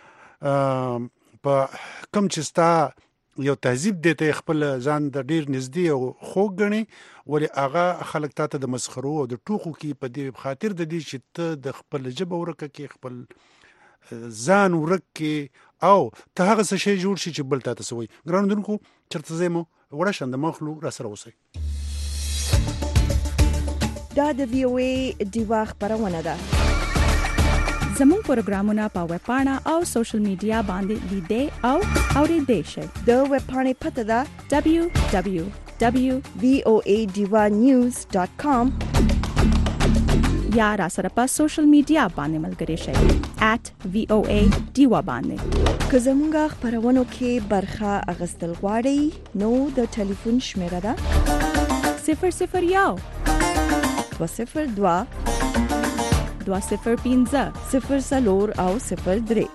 په کوم چې ستا یو تهذیب دی ته خپل ځان د ډیر نږدې او خوږ غني ولې هغه خلک ته د مسخرو او د ټوخو کې په دې خاطر د دې چې ته د خپل ژبه ورکه کې خپل ځان ورکه او ته هغه څه شی جوړ شي چې بل ته تسوي. ګراوندونکو چرته زمو وړه شند مخلو را سره اوسئ. دا د وی او ای دیوا خبرونه ده. زموږ پروګرامونه په ویب پاڼه او سوشل میډیا باندې لیدئ او اورئ شئ. د ویب پاڼې پته ده دبليو دبليو دبليو دوت وی او ای دیوا نیوز ډاټ کام یا را سره په سوشل میډیا باندې ملګری شئ ایٹ وی او ای دیوا باندې. که زموږ خبرونو کې برخه اغستل غواړئ نو د ټلیفون شمیره ده صفر صفر یو دو صفر دو دو صفر پنځه صفر څلور او صفر درې.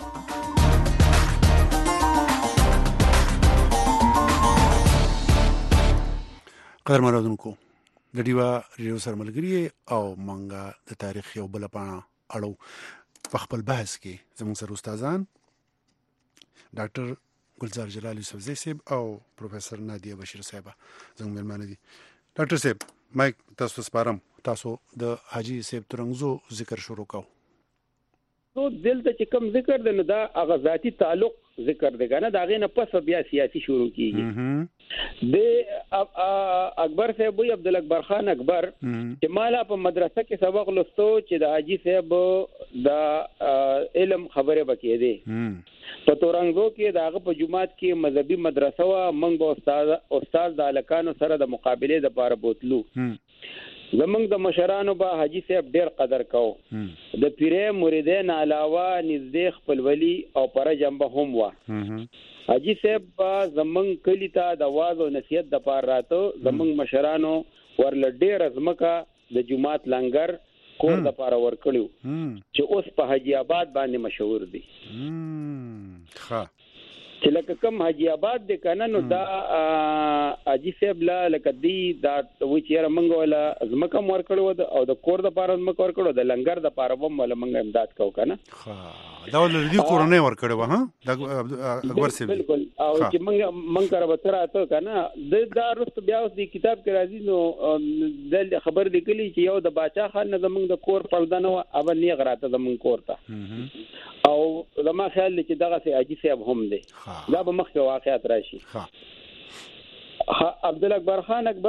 قدر مرادونکو د دیوا ریو سره ملګری او مونږه د تاریخ یو بل پاڼه اړو په خپل بحث کې زموږ سره استادان ډاکټر ګلزار جلال یوسفزی صاحب او پروفیسور نادیه بشیر صاحب زموږ مېلمانه دي. ډاکټر صاحب مایک تاسو سپارم تاسو د حاجی صاحب ترنګزو ذکر شروع کوو. نو دلته چې کوم ذکر دی نو دا هغه ذاتی تعلق ذکر دی کنه دا غینه پس بیا سیاسي شروع کیږي. د اکبر صاحب وی عبدالاکبر خان اکبر چې مالا په مدرسه کې سبق لستو چې د حاجی صاحب د علم خبره بکې دي په تورنګو کې داغه په جمعات کې مذهبي مدرسه وا منګ به استاد استاد د الکانو سره د مقابله د پاره بوتلو. زمونږ د مشرانو به حاجی صاحب ډیر قدر کو د پیره مریدین علاوه نږدې خپل ولی او پر جنبه هم وا. حاجی صاحب زمونږ کلی ته د واز او نصیحت د پاره راته زمونږ مشرانو ورل ډیر ازمکه د جمعات لنګر کور د پاره ورکړیو چې اوس په حاجی آباد باندې مشهور دي. ښه چې لکه کوم حاجی آباد د کنه نو دا حاجی صاحب لا لکه دی دا و چې رمنګ ولا ازمکه مور کړو او د کور د پاره ازمکه ور کړو د لنګر د پاره وم ولا منګ امداد کو کنه. ها دا ول دې کورونه ور کړو ها د اکبر صاحب بالکل او چې منګ منګ کار وتر اته کنه د دا رست بیا اوس د کتاب کې راځي نو د خبر لیکلی چې یو د باچا خان نه زمنګ د کور پرده نو او نه غراته زمنګ کور ته او زما خیال چې دغه سي حاجی صاحب هم دی دا به مخکې واقعیت راشي. ها عبدالاکبر خان اکبر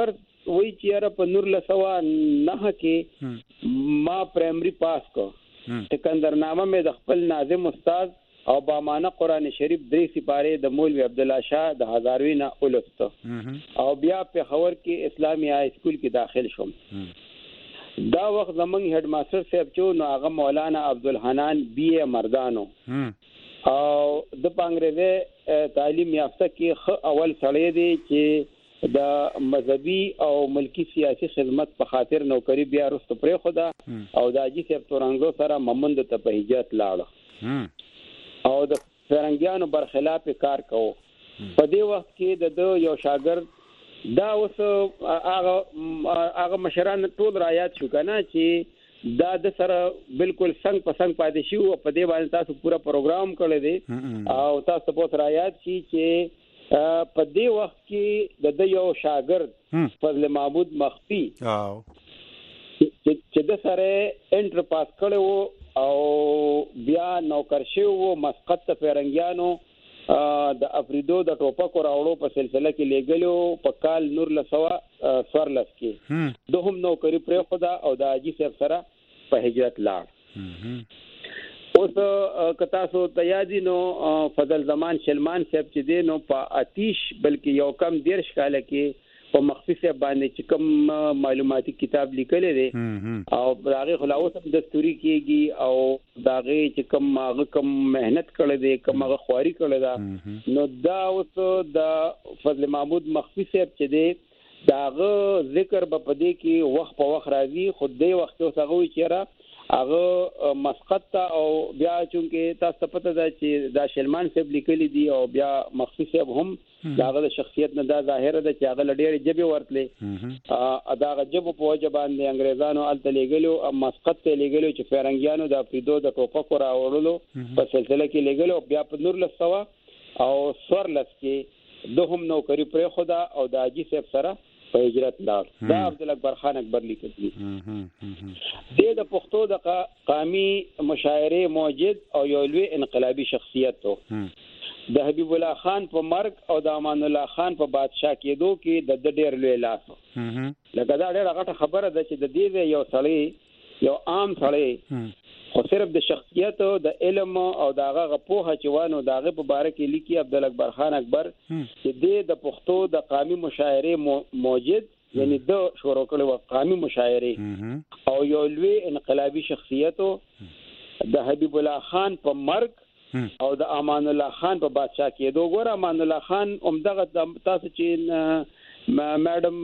وی چې را په نور لسوا نه کې ما پرایمری پاس کو سکندرنامه مې د خپل ناظم استاد او بامانه قران شریف درې سپاره د مولوی عبد الله شاه د هزاروی نه اولست او بیا په خبر کې اسلامي های سکول کې داخل شوم. دا وخت زمونږ هډ ماستر صاحب چې نو هغه مولانا عبدالحنان بی اے مردانو او د پنګریزه تعلیم یافته کې اول سړی دی چې د مذهبي او ملکی سیاسي خدمت په خاطر نوکری بیا رسته پرې خدا او د اجي صاحب تورنګو سره ممند ته په هجرت لاړ او د فرنګیانو برخلاف کار کوو. په دې وخت کې د یو شاګرد دا اوس هغه هغه مشران ټول رایات شو کنه چې دا د سره بالکل څنګه پسند پاتې شو په دې باندې تاسو پورا پروګرام کړی دی او تاسو په رایات شي چې په دې وخت کې د یو شاګرد فضل محمود مخفي چې د سره انټر پاس کړو او بیا نوکر شو مسقط فرنګیانو د افریدو د ټوپک راوړو په سلسله کې لګلو په کال نور لسوا سورلس کې دوهم نوکری پر خدا او د اجي صاحب سره په هجرت لاړ. اوس کتا سو تیادی نو فضل زمان شلمان صاحب چې دی نو په آتیش بلکې یو کم ډیر شکاله کې په مخفي صاحب باندې چې کوم معلوماتي کتاب لیکل دي او هغه خلاص هم دستوري کېږي او داغه چې کوم هغه کوم مهنت کړل دي کوم هغه خواري کړل دا نو دا اوس د فضل محمود مخفي صاحب چې دی داغه ذکر په پدې کې وخت په وخت راځي خو دې وخت اوس هغه چیرې هغه مسقط او بیا چونکه تاسو پته ده چې دا شلمان صاحب لیکلي دي او بیا مخفي صاحب هم داغه د شخصیت نه دا ظاهر ده چې هغه لډېر جبه ورتلې ا داغه جبه په وجه باندې انګريزانو الته لګلو او مسقط ته لګلو چې فرنګیانو د افریدو د ټوپک راوړلو په سلسله کې لګلو بیا په نور لسوا او سورلس کې دوهم نوکری پر خدا او د اجي صاحب سره په هجرت لاړ. دا عبد الاکبر خان اکبر لیکلی دی د پښتو د قومي مشاعره موجد او یو لوی انقلابي شخصیت و. د حبیب الله خان په مرګ او د امان الله خان په بادشاہ کېدو کې د ډېر لوی لاس لکه دا ډېر غټه خبره ده چې د دې یو سړی یو عام سړی خو صرف د شخصیت او د علم او دغه غپوه چوانو دغه په باره کې لیکي عبد الاکبر خان اکبر چې د پښتو د قومي مشاعره موجد یعنی د شروع کړو قومي مشاعره او یو لوی انقلابي شخصیت د حبیب الله خان په مرګ او د امان الله خان په بادشاہ کېدو. ګور امان الله خان عمدغه تاسو چې میډم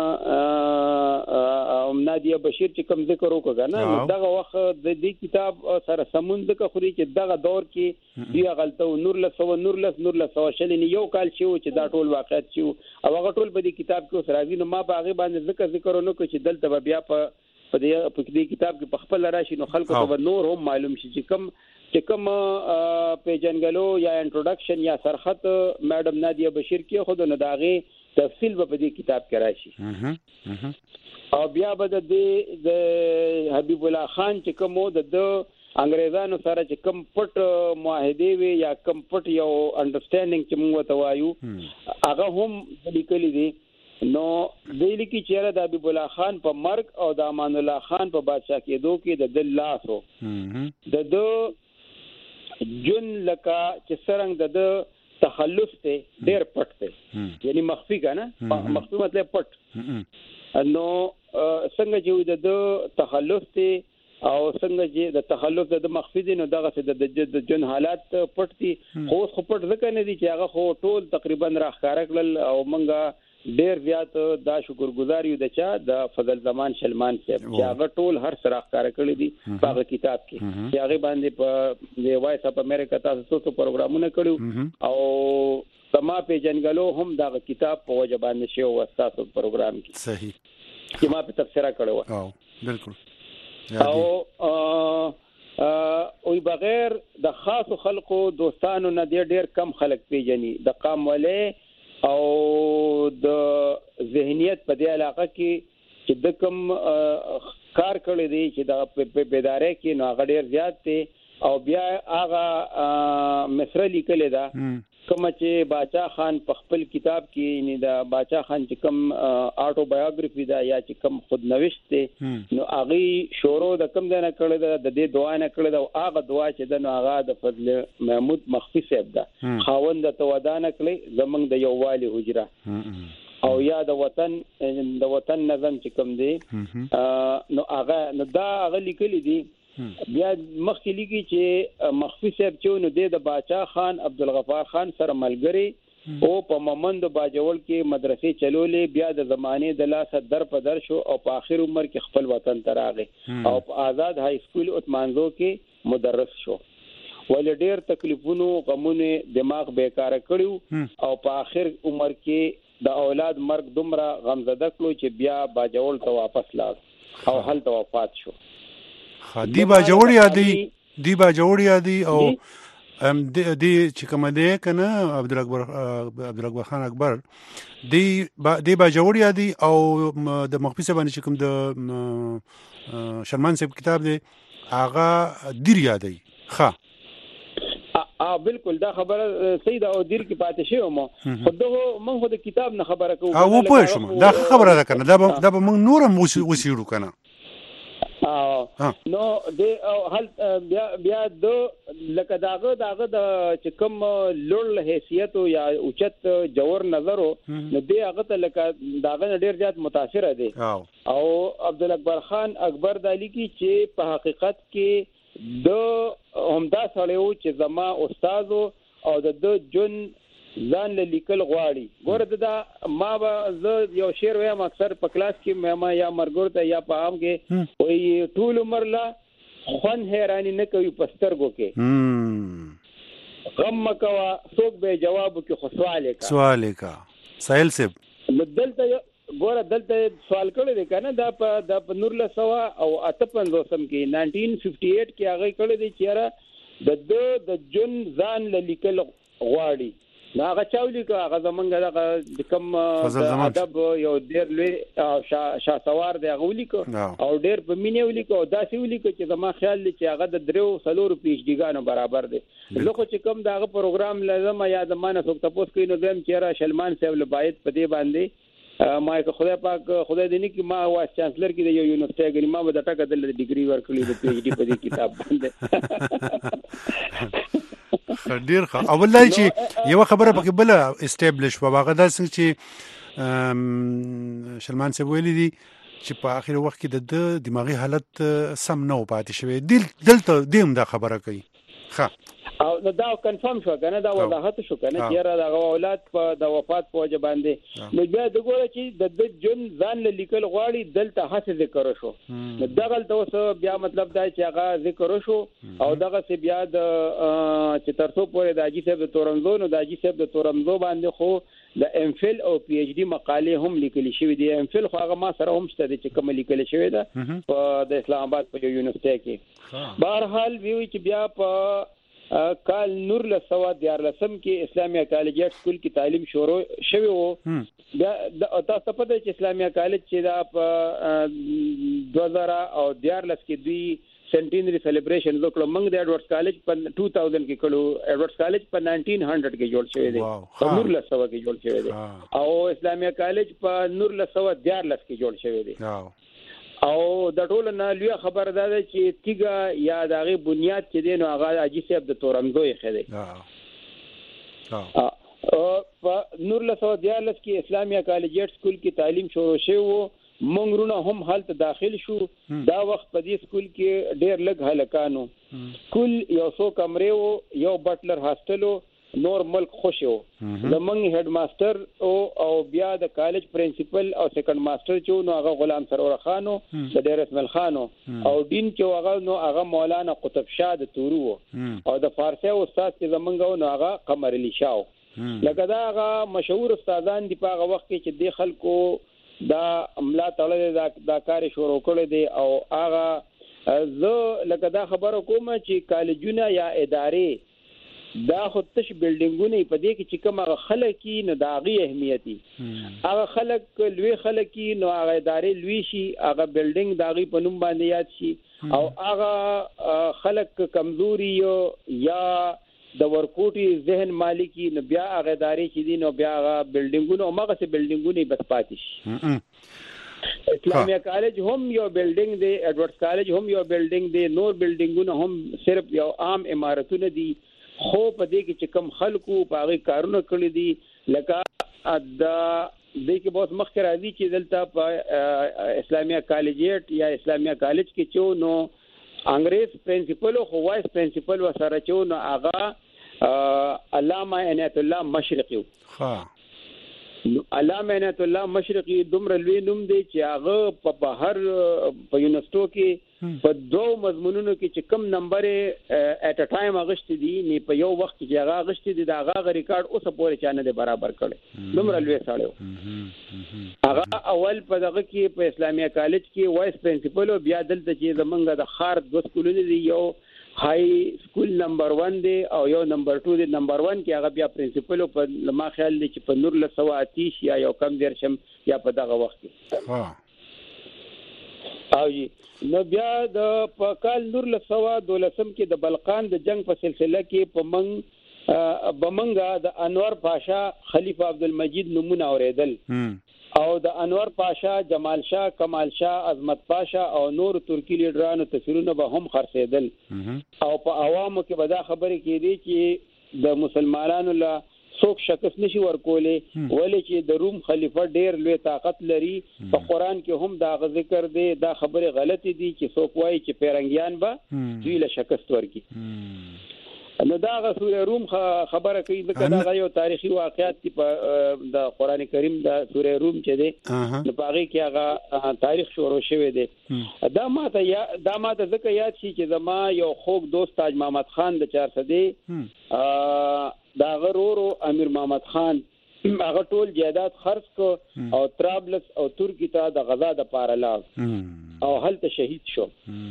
ام نادیه بشیر چې کوم ذکر وکړه نه دغه وخت د دې کتاب سره سمون د خوري چې دغه دور کې دی غلطه نور لسو نور لس نور لسو شلنی یو کال شو چې دا ټول واقعیت شو او هغه ټول په دې کتاب کې اوس راځي نو ما په هغه باندې ذکر ذکر ونه کړ چې دلته بیا په په دې کتاب کې په خپل راشي نو خلکو ته نور هم معلوم شي چې کوم چې کوم پیجنګلو یا انټروډکشن یا سرخط میډم نادیه بشیر کې خود نه داغه تفصیل په دې کتاب کې راشي او بیا به د د حبیب الله خان چې کوم د انګريزانو سره چې کوم پټ معاهده وي یا کوم پټ یو انډرستانډینګ چې موږ ته وایو هغه هم لیکلي دي. نو دلی کې چیرې د حبیب الله خان په مرګ او د امان الله خان په بادشاہ کېدو کې د دل لاسو د دو جن لکه چې څنګه د تخلص ته ډېر پټ دی یعنی مخفي کنه مخفي مطلب پټ نو څنګه چې د تخلص ته او څنګه چې د تخلص د مخفي دي نو دغه د جن حالات پټ دي خو خو پټ ځکه نه دي چې هغه خو ټول تقریبا راخاره کړل او مونږه ډېر زیات دا شکرګزار یو د چا د فضل زمان شلمان صاحب چې هغه ټول هر سره ښکار کړی دي په هغه کتاب کې چې هغه باندې په د وایس اپ امریکا تاسو څو پروګرامونه کړو او سما په جنګلو هم دا کتاب په وجه باندې شو واسطه پروګرام کې صحیح چې ما په تفسیر کړو او بالکل او او بغیر د خاص خلقو دوستانو نه ډېر کم خلک پیژني د قام ولې او د ذهنیت په دې علاقه کې چې د کوم کار کړی دی چې د بیدارۍ کې نو هغه ډېر زیات دی او بیا هغه مصر لیکل دا کوم چې باچا خان په خپل کتاب کې نه دا باچا خان چې کوم آټو بایوګرافي دا یا چې کوم خود نوشت دی نو هغه شورو د کوم نه کړل د دې دعا نه کړل او هغه دعا چې د نو هغه د فضل محمود مخفي صاحب دا خاوند ته ودانه کړی زمنګ د یووالي حجره او یا د وطن د وطن نظم چې کوم دی نو هغه نو دا هغه لیکلي دي بیا مخکې لګي چې مخفي صاحب چې نو د باچا خان عبدالغفار خان سره ملګری او په ممند باجوړ کې مدرسې چلولې بیا د زمانه د لاسه در په در شو او په اخر عمر کې خپل وطن ته راغی او په آزاد های سکول عثمانزو کې مدرس شو ول ډېر تکلیفونو غمونه دماغ بیکاره کړیو او په اخر عمر کې د اولاد مرګ دومره غمزده کړو چې بیا باجوړ ته واپس لاړ او هلته وفات شو. دی با جوړ یادي دی با جوړ یادي او ام دی چې کوم دی کنه عبدالاکبر عبدالاکبر خان اکبر دی با دی با جوړ یادي او د مخفي صاحب باندې کوم د شرمان صاحب کتاب دی هغه دیر یادي ښه ا بالکل دا خبره سید او دیر کې پاتې شو مو خدغه موږ خو د کتاب نه خبره کوو او په شوم دا خبره ده کنه دا دا موږ نورم وسیړو کنه نو د هل بیا بیا د لکه داغه داغه د چې کوم لوړ حیثیت یا اوچت جوور نظرو نو دی هغه ته لکه داغه ډیر زیات متاثر دي او عبدالاکبر خان اکبر دالی کی چې په حقیقت کې د همدا سړیو چې زما استاد او د جن ځان له لیکل غواړي ګوره دا ما به زه یو شعر وایم اکثر په کلاس کې ما یا مرګور ته یا په عام کې وایي ټول عمر لا خون حیرانی نه کوي پسترګو کې غم مکوا څوک به جواب کې خو سوال کا سوال کا سائل صاحب دلته ګوره دلته سوال کړی دی کنه دا په د نور له سوا او اته پنځوسم کې نائنټین ففټي ایټ کې هغه کړی دی چې د د جن ځان له لیکل غواړي نا هغه چاولي که هغه زمونږ د کوم ادب یو ډېر لوی شاه سوار دی هغه ولیکو او ډېر په مینه ولیکو او داسې ولیکو چې زما خیال دی چې هغه د درو څلورو پی ایچ ډي ګانو برابر دی زه خو چې کوم دغه پروګرام لازم یا د مانه څوک تاسو کوي نو زم چې را سلمان صاحب له باید په دې باندې ما که خدای پاک خدای دې نه کی ما واس چانسلر کې د یو یونیورسيټي غنی ما به د ټاکه د ډیګري ورکړي د پی ایچ ډي په دې کتاب باندې ډیر ښه اول لا چې یو خبره پکې بل اسټابلیش و هغه داس چې سلمان صاحب ویلي دي چې په اخر وخت کې د دماغي حالت سم نه پاتې شوی دل دلته دیم دا خبره کوي ښه او دا کنفرم شو کنه دا وضاحت شو کنه چې را د اولاد په د وفات په وجه باندې نو بیا د ګوره چې د جن ځان له لیکل غواړي دلته حس ذکر شو نو دغه توسه بیا مطلب دا چې هغه ذکر شو او دغه سی بیا د چې ترڅو پورې د اجي صاحب د تورنزو نو د اجي صاحب د تورنزو باندې خو د ام فل او پی ایچ ډي مقاله هم لیکل شوې دي ام فل خو هغه ما سره هم شته چې کوم لیکل شوې ده په د اسلام آباد په یونیورسيټي کې بهرحال وی چې بیا په کال نور له سوا دیار لسم کې اسلامي کالجیټ سکول کې تعلیم شروع شوی وو بیا تاسو په دې چې اسلامي کالج چې دا په دوه زره او دیار لس کې دوی سنټینری سلیبریشن وکړو موږ د ایډورډز کالج په دوه هزار کې کړو ایډورډز کالج په نائنټین هنډرډ کې جوړ شوی دی په نور له سوا کې جوړ شوی دی او اسلامي کالج په نور له سوا دیار لس کې جوړ شوی دی او د ټول نه لوی خبر ده چې تیګه یا دغه بنیاد چې دین او هغه اجي صاحب د تورنزو یې خېده ها او نور له سو دیالس کې اسلامي کالجیټ سکول کې تعلیم شروع شوه مونږ هم حالت داخل شو دا وخت په دې سکول کې ډېر لږ هلکانو سکول یو څو کمرې وو یو بټلر هاستل نور ملک خوشو زمنګ هډ ماستر او او بیا د کالج پرنسپل او سیکنډ ماستر چې نو هغه غلام سرور خانو د ډیر اسماعیل خانو او دین چې هغه نو هغه مولانا قطب شاه د تورو او د فارسی استاد چې زمنګ نو هغه قمر علی شاو لکه دا هغه مشهور استادان دی په هغه وخت کې چې د خلکو دا عمله تړلې دا, دا کار شروع کړی دی او هغه زه لکه دا خبره کوم چې کالجونه یا ادارې دا خو تش بلډینګونه په دې کې چې کوم خلک نو دا غي اهمیتي هغه خلک لوی خلک نو هغه ادارې لوی شي هغه بلډینګ دا غي په نوم باندې یاد شي او هغه خلک کمزوري یا د ورکوټي ذهن مالکی نو بیا هغه ادارې چې دي نو بیا هغه بلډینګونه او هغه څه بلډینګونه بس پاتې شي. اسلامیه کالج هم یو بلډینګ دی، ایډورډز کالج هم یو بلډینګ دی، نور بلډینګونه هم صرف یو عام عمارتونه دي. خو په دې کې چې کم خلکو په هغه کارونه کړی دي لکه د دې کې بہت مخکې راځي چې دلته په اسلامیه کالجیټ یا اسلامیه کالج کې چې نو انګریز پرنسپل او وایس پرنسپل و سره چې نو هغه علامه عنایت الله مشرقي ها علامه عنایت الله مشرقي دومره لوی نوم دی چې هغه په بهر په یونیورسيټو کې په دوه مضمونونو کې چې کم نمبر اټ ا ټایم اغشت دي نه په یو وخت کې هغه اغشت دي دا هغه ریکارډ اوسه پورې چانه دی برابر کړي. دومره لوی ساړو هغه اول په دغه کې په اسلامیه کالج کې وایس پرنسپل او بیا دلته چې زمونږ د خار د سکولونو دی یو های سکول نمبر ون دی او یو نمبر ټو دی. نمبر ون کې هغه بیا پرنسپل په ما خیال دی چې په نور له سوا اتیش یا یو کم درشم یا په دغه وخت کې ها او نو بیا د په کال نور له سوا دولسم کې د بلقان د جنگ په سلسله کې په منګ بمنګا د انور پاشا خلیفہ عبدالمجید نمونه اوریدل او د انور پاشا جمال شاه کمال شاه عظمت پاشا او نور ترکی لیډرانو تصویرونه به هم خرڅېدل او په عوامو کې به دا خبرې کېدې چې د مسلمانانو له څوک شکست نشي ورکولې ولې چې د روم خلیفہ ډېر لوی طاقت لري. په قران کې هم دا ذکر دی، دا خبره غلطي دي چې څوک وایي چې پیرنګیان به دوی له شکست ورکړي. نو دا غ سوره روم خبره کوي ځکه دا یو تاریخي واقعیت دی په د قران کریم د سوره روم چې دی نو په هغه کې هغه تاریخ شروع شوی دی. دا ماته یا دا ماته ځکه یاد شي چې زما یو خوږ دوست تاج محمد خان د چار سدې دا غرورو امیر محمد خان هغه ټول جیدات خرڅ کو او طرابلس او ترکی ته د غزا د پاره لاړ او هلته شهید شو.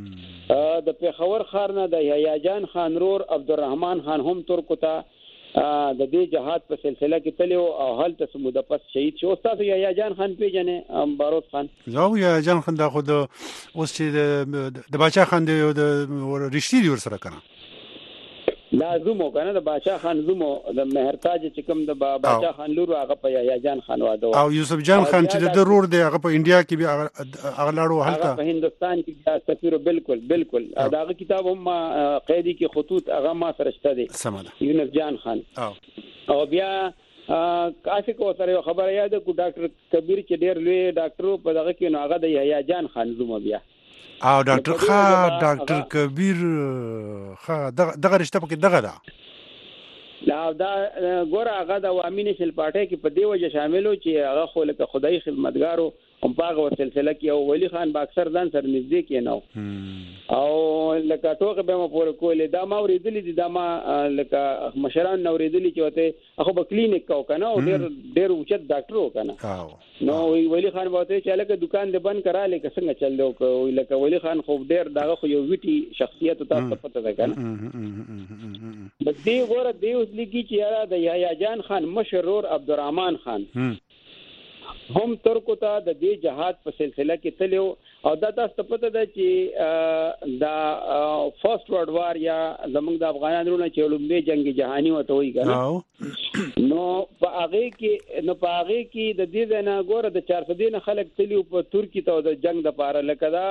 د پیښور خار نه د یحیی جان خان رور عبدالرحمن خان هم ترکو ته د دې جهاد په سلسله کې تلو او هلته سموده پس شهید شو. استاد یحیی جان خان پیژنې بارود خان زو یحیی جان خان دا خو د اوس چې د باچا خان د رښتې دی ور سره کنه لازمو کنه د باچا خان زمو د مهرتاج چې کوم د باچا خان لور هغه په یحیی جان خان واده او یوسف جان خان چې د ضرور دی هغه په انډیا کې به هغه لاړو هلته په هندستان کې بیا سفیر بالکل بالکل داغه کتاب هم قیدی کې خطوط هغه ما سره شته دي یونس جان خان او بیا کافي کو سره خبره یاد کو ډاکټر کبیر چې ډیر لوی ډاکټر په دغه کې نو هغه د یحیی جان خان زمو بیا او ډاکټر خا ډاکټر کبیر خا دغه رشتہ پکې دغه دا لا دا ګوره هغه د عوامي نشل پارټي کې په دی وجه شاملو چې هغه خو لکه خدای خدمتګارو هم پاغه سلسله کې او ولی خان باکسر ځان سره نږدې کې نو او لکه ټوګه به مو پور کولې دا ما ورېدلې دي دا ما لکه مشران نو ورېدلې چې وته اخو په کلینیک کو کنه او ډېر ډېر اوچت ډاکټر و کنه نو ولی خان وته چې لکه دکان دې بند کړه لکه څنګه چل دی او لکه ولی خان خو ډېر دغه خو یو ویټي شخصیت تاسو پته ده کنه د دې ګوره دې اوس لګي چې یاره د یحیی جان خان مشرور عبدالرحمن خان هم ترکو ته د دې جهاد په سلسله کې تلو او دا تاسو پته ده چې دا فرست ورلد وار یا زمونږ د افغانانو نه چې لومبي جنگ جهانی وته وي کنه نو په هغه کې نو په هغه کې د دې نه ګوره د چار سو دینه خلک تلو په ترکی ته د جنگ د پاره لکه دا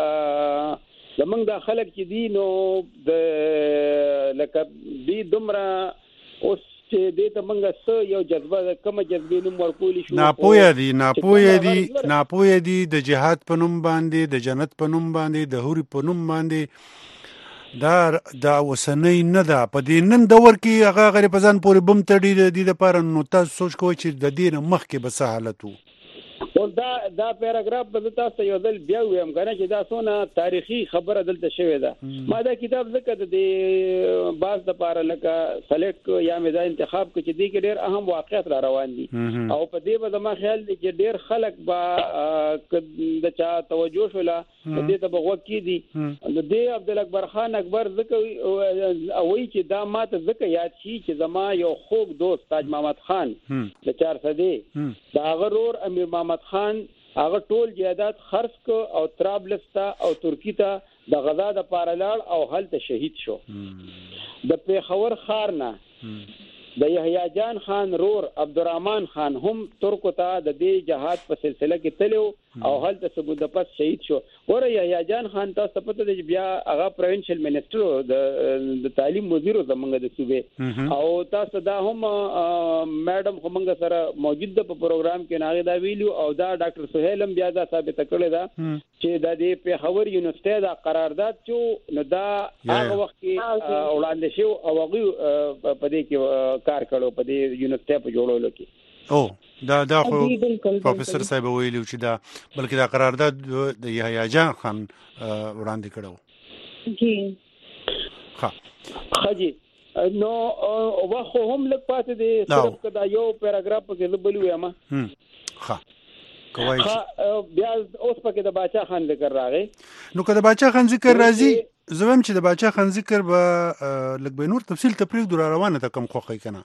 زمونږ د خلک چې دي نو د لکه دې دومره اوس چې دې ته منګه څه یو جذبه کومه جذبې نوم ورکول شو ناپوهه دي ناپوهه دي ناپوهه دي د جهاد په نوم باندې د جنت په نوم باندې د حوري په نوم باندې دا دا وسنۍ نه ده په دې نن دور کې هغه غری پزان پورې بم تړي د دې لپاره نو تاسو سوچ کوئ چې د دې نه مخکې به څه حالت وو او دا دا پیراګراف به تاسو یو ځل بیا ویم کنه چې دا څونه تاریخي خبره دلته شوې ده ما دا کتاب ذکر د باز د پاره لکه سلیکټ یا مې دا انتخاب کې چې دې کې ډېر اهم واقعیت را روان دي او په دې به زما خیال دی چې ډېر خلک با د چا توجه شولا دې ته بغوږ کې دي د دې عبدالاکبر خان اکبر ذکر او وی چې دا ماته ذکر یاد شي چې زما یو خوږ دوست تاج محمد خان د چار سدې دا غرور امیر محمد خان هغه ټول جیدات خرڅ کو او طرابلس ته او ترکی ته د غزا د پاره لاړ او هلته شهید شو د پیښور ښار نه د یحیی جان خان رور عبدالرحمن خان هم ترکو ته د دې جهاد په سلسله کې تلو او هلته څه د پس شهید شو. ور یحیی جان خان تاسو پته دی بیا هغه پروینشل منسټر د د تعلیم وزیر زمونږ د صوبې او تاسو دا هم میډم همغه سره موجود د پروګرام کې ناغه دا ویلو او دا ډاکټر سہیلم بیا دا ثابت کړی دا چې د دې پیښور یونیورسيټي دا قرارداد چې نو دا هغه وخت کې وړاندې شو او هغه په دې کې کار کړو په دې یونیورسيټي په جوړولو کې. او دا دا خو پروفیسور صاحب ویلو چې دا بلکې دا قرارداد د یحیی جان خان وړاندې کړو. جی ها خجی نو واخو هم لږ پاتې دي صرف کدا یو پیراګراف کې زبلو یم. هم ها کوي بیا اوس پکې د باچا خان ذکر راغی. نو کله باچا خان ذکر راځي زویم چې د باچا خان ذکر به لږ به نور تفصیل تپریک دور روانه ته کم خوخی کنه.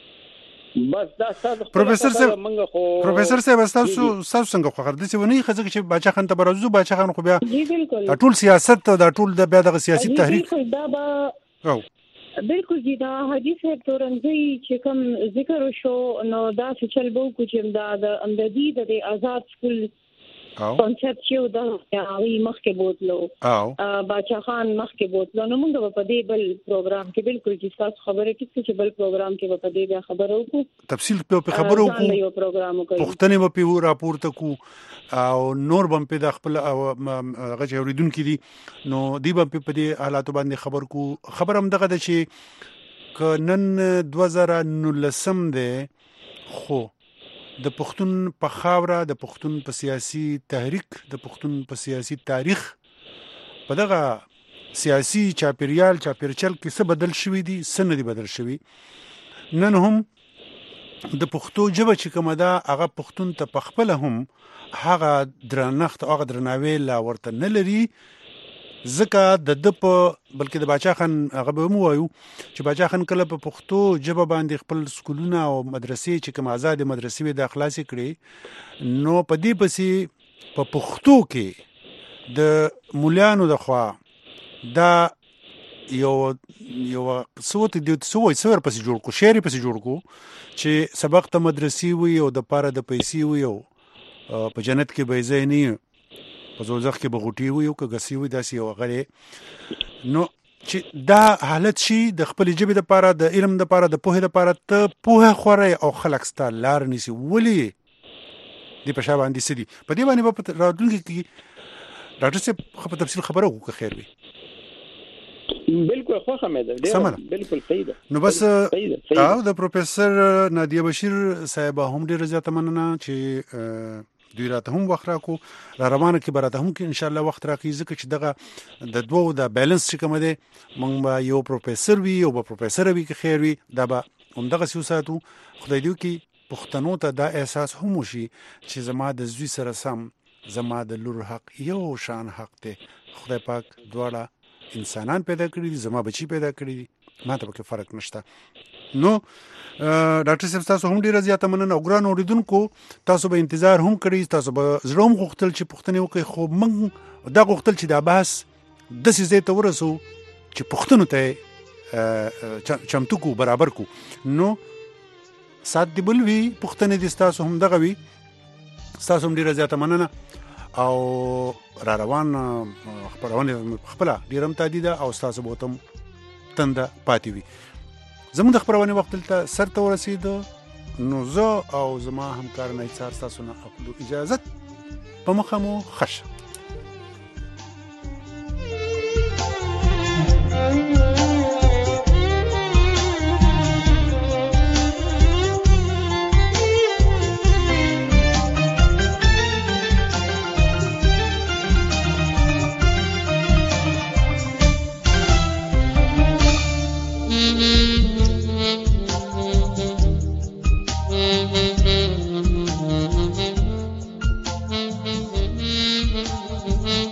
بس دا تاسو پروفیسور صاحب پروفیسور صاحب تاسو تاسو څنګه خو خبر دي چې ونی خزه چې باچا خان ته برازو باچا خان خو بیا ټول سیاست دا ټول د بیا د سیاسي تحریک دا به او بالکل جی دا حدیث تورنځي چې کوم ذکر شو نو دا چې چل بو کو چې دا د امدادي د آزاد سکول کانسپټ چې دا هغه مخکې بوتلو او باچا خان مخکې بوتلو نو موږ په دې بل پروګرام کې بالکل چې تاسو خبره کیږي چې بل پروګرام کې په دې بیا خبرو کو تفصیل په خبرو کو یو پروګرام کوي پښتنې په راپورته کو او نور بم په د خپل هغه اوریدونکو دي نو دی بم په دې حالات باندې خبر کو خبر هم دغه د چې ک نن دوه زره نولسم ده خو د پښتون په خاوره د پښتون په سیاسي تحریک د پښتون په سیاسي تاریخ په دغه سیاسي چاپیریال چاپیرچل کې څه بدل شوی دي څه نه دي بدل شوی. نن هم د پښتو ژبه چې کومه ده هغه پښتون ته په خپل هم هغه درنښت هغه درناوی لا ورته نه لري ځکه د د په بلکې د باچا خان هغه به مو وایو چې باچا خان کله په پښتو ژبه باندې خپل سکولونه او مدرسې چې کوم آزاد مدرسې وي د خلاصي کړي نو په دې پسې په پښتو کې د مولیانو د خوا دا یو یو صوت د سوې سور پسې جوړ کو شعر پسې جوړ کو چې سبق ته مدرسې وي او د پاره د پیسې وي او په جنت کې به ځای نه په زوزخ کې بغوټي وي او کګسي وي داسې یو غړي نو چې دا حالت شي د خپل جبه د پاره د علم د پاره د پوهه د پاره ته پوهه خوري او خلک ستاره لار نيسي ولي دی په شابه اندي سدي په دې باندې په راتلونکي کې ډاکټر صاحب خپل تفصیل خبره وکړه خیر وي. بالکل خو سمه بالکل صحیح ده. نو بس او د پروفیسور نادیه بشیر صاحب هم ډیر زیات مننه چې دوی راته هم وخت راکو را روانه کې براته هم کې ان شاء الله وخت راکې ځکه چې دغه د دوو د بیلانس چې کوم دی مونږ به یو پروفیسور وي او به پروفیسور وي کې خیر وي دا به هم دغه سیاستو خدای دې کې پښتنو ته دا احساس هم وشي چې زما د زوی سره سم زما د لور حق یو شان حق دی خدای پاک دواړه انسانان پیدا کړی دي زما بچی پیدا کړی دي ما ته به فرق نشته. نو ډاکټر صاحب تاسو هم ډیر زیاته مننه او ګران اوریدونکو تاسو به انتظار هم کړی تاسو به زړه هم غوښتل چې پښتنې وکړي خو موږ دا غوښتل چې دا بحث د سیزې ته ورسو چې پښتنو ته چمتو کو برابر کو نو سات دی بل وی پښتنې د تاسو هم دغه وی تاسو هم ډیر زیاته مننه او را روان خبرونه خپل ډیرم تعدیده او تاسو به تم تند پاتې وي. زموږ د خبرونه وخت ته سر ته ورسید نو زه او زما همکار نه څار تاسو نه اخلو اجازه په مخمو خش Mm-hmm.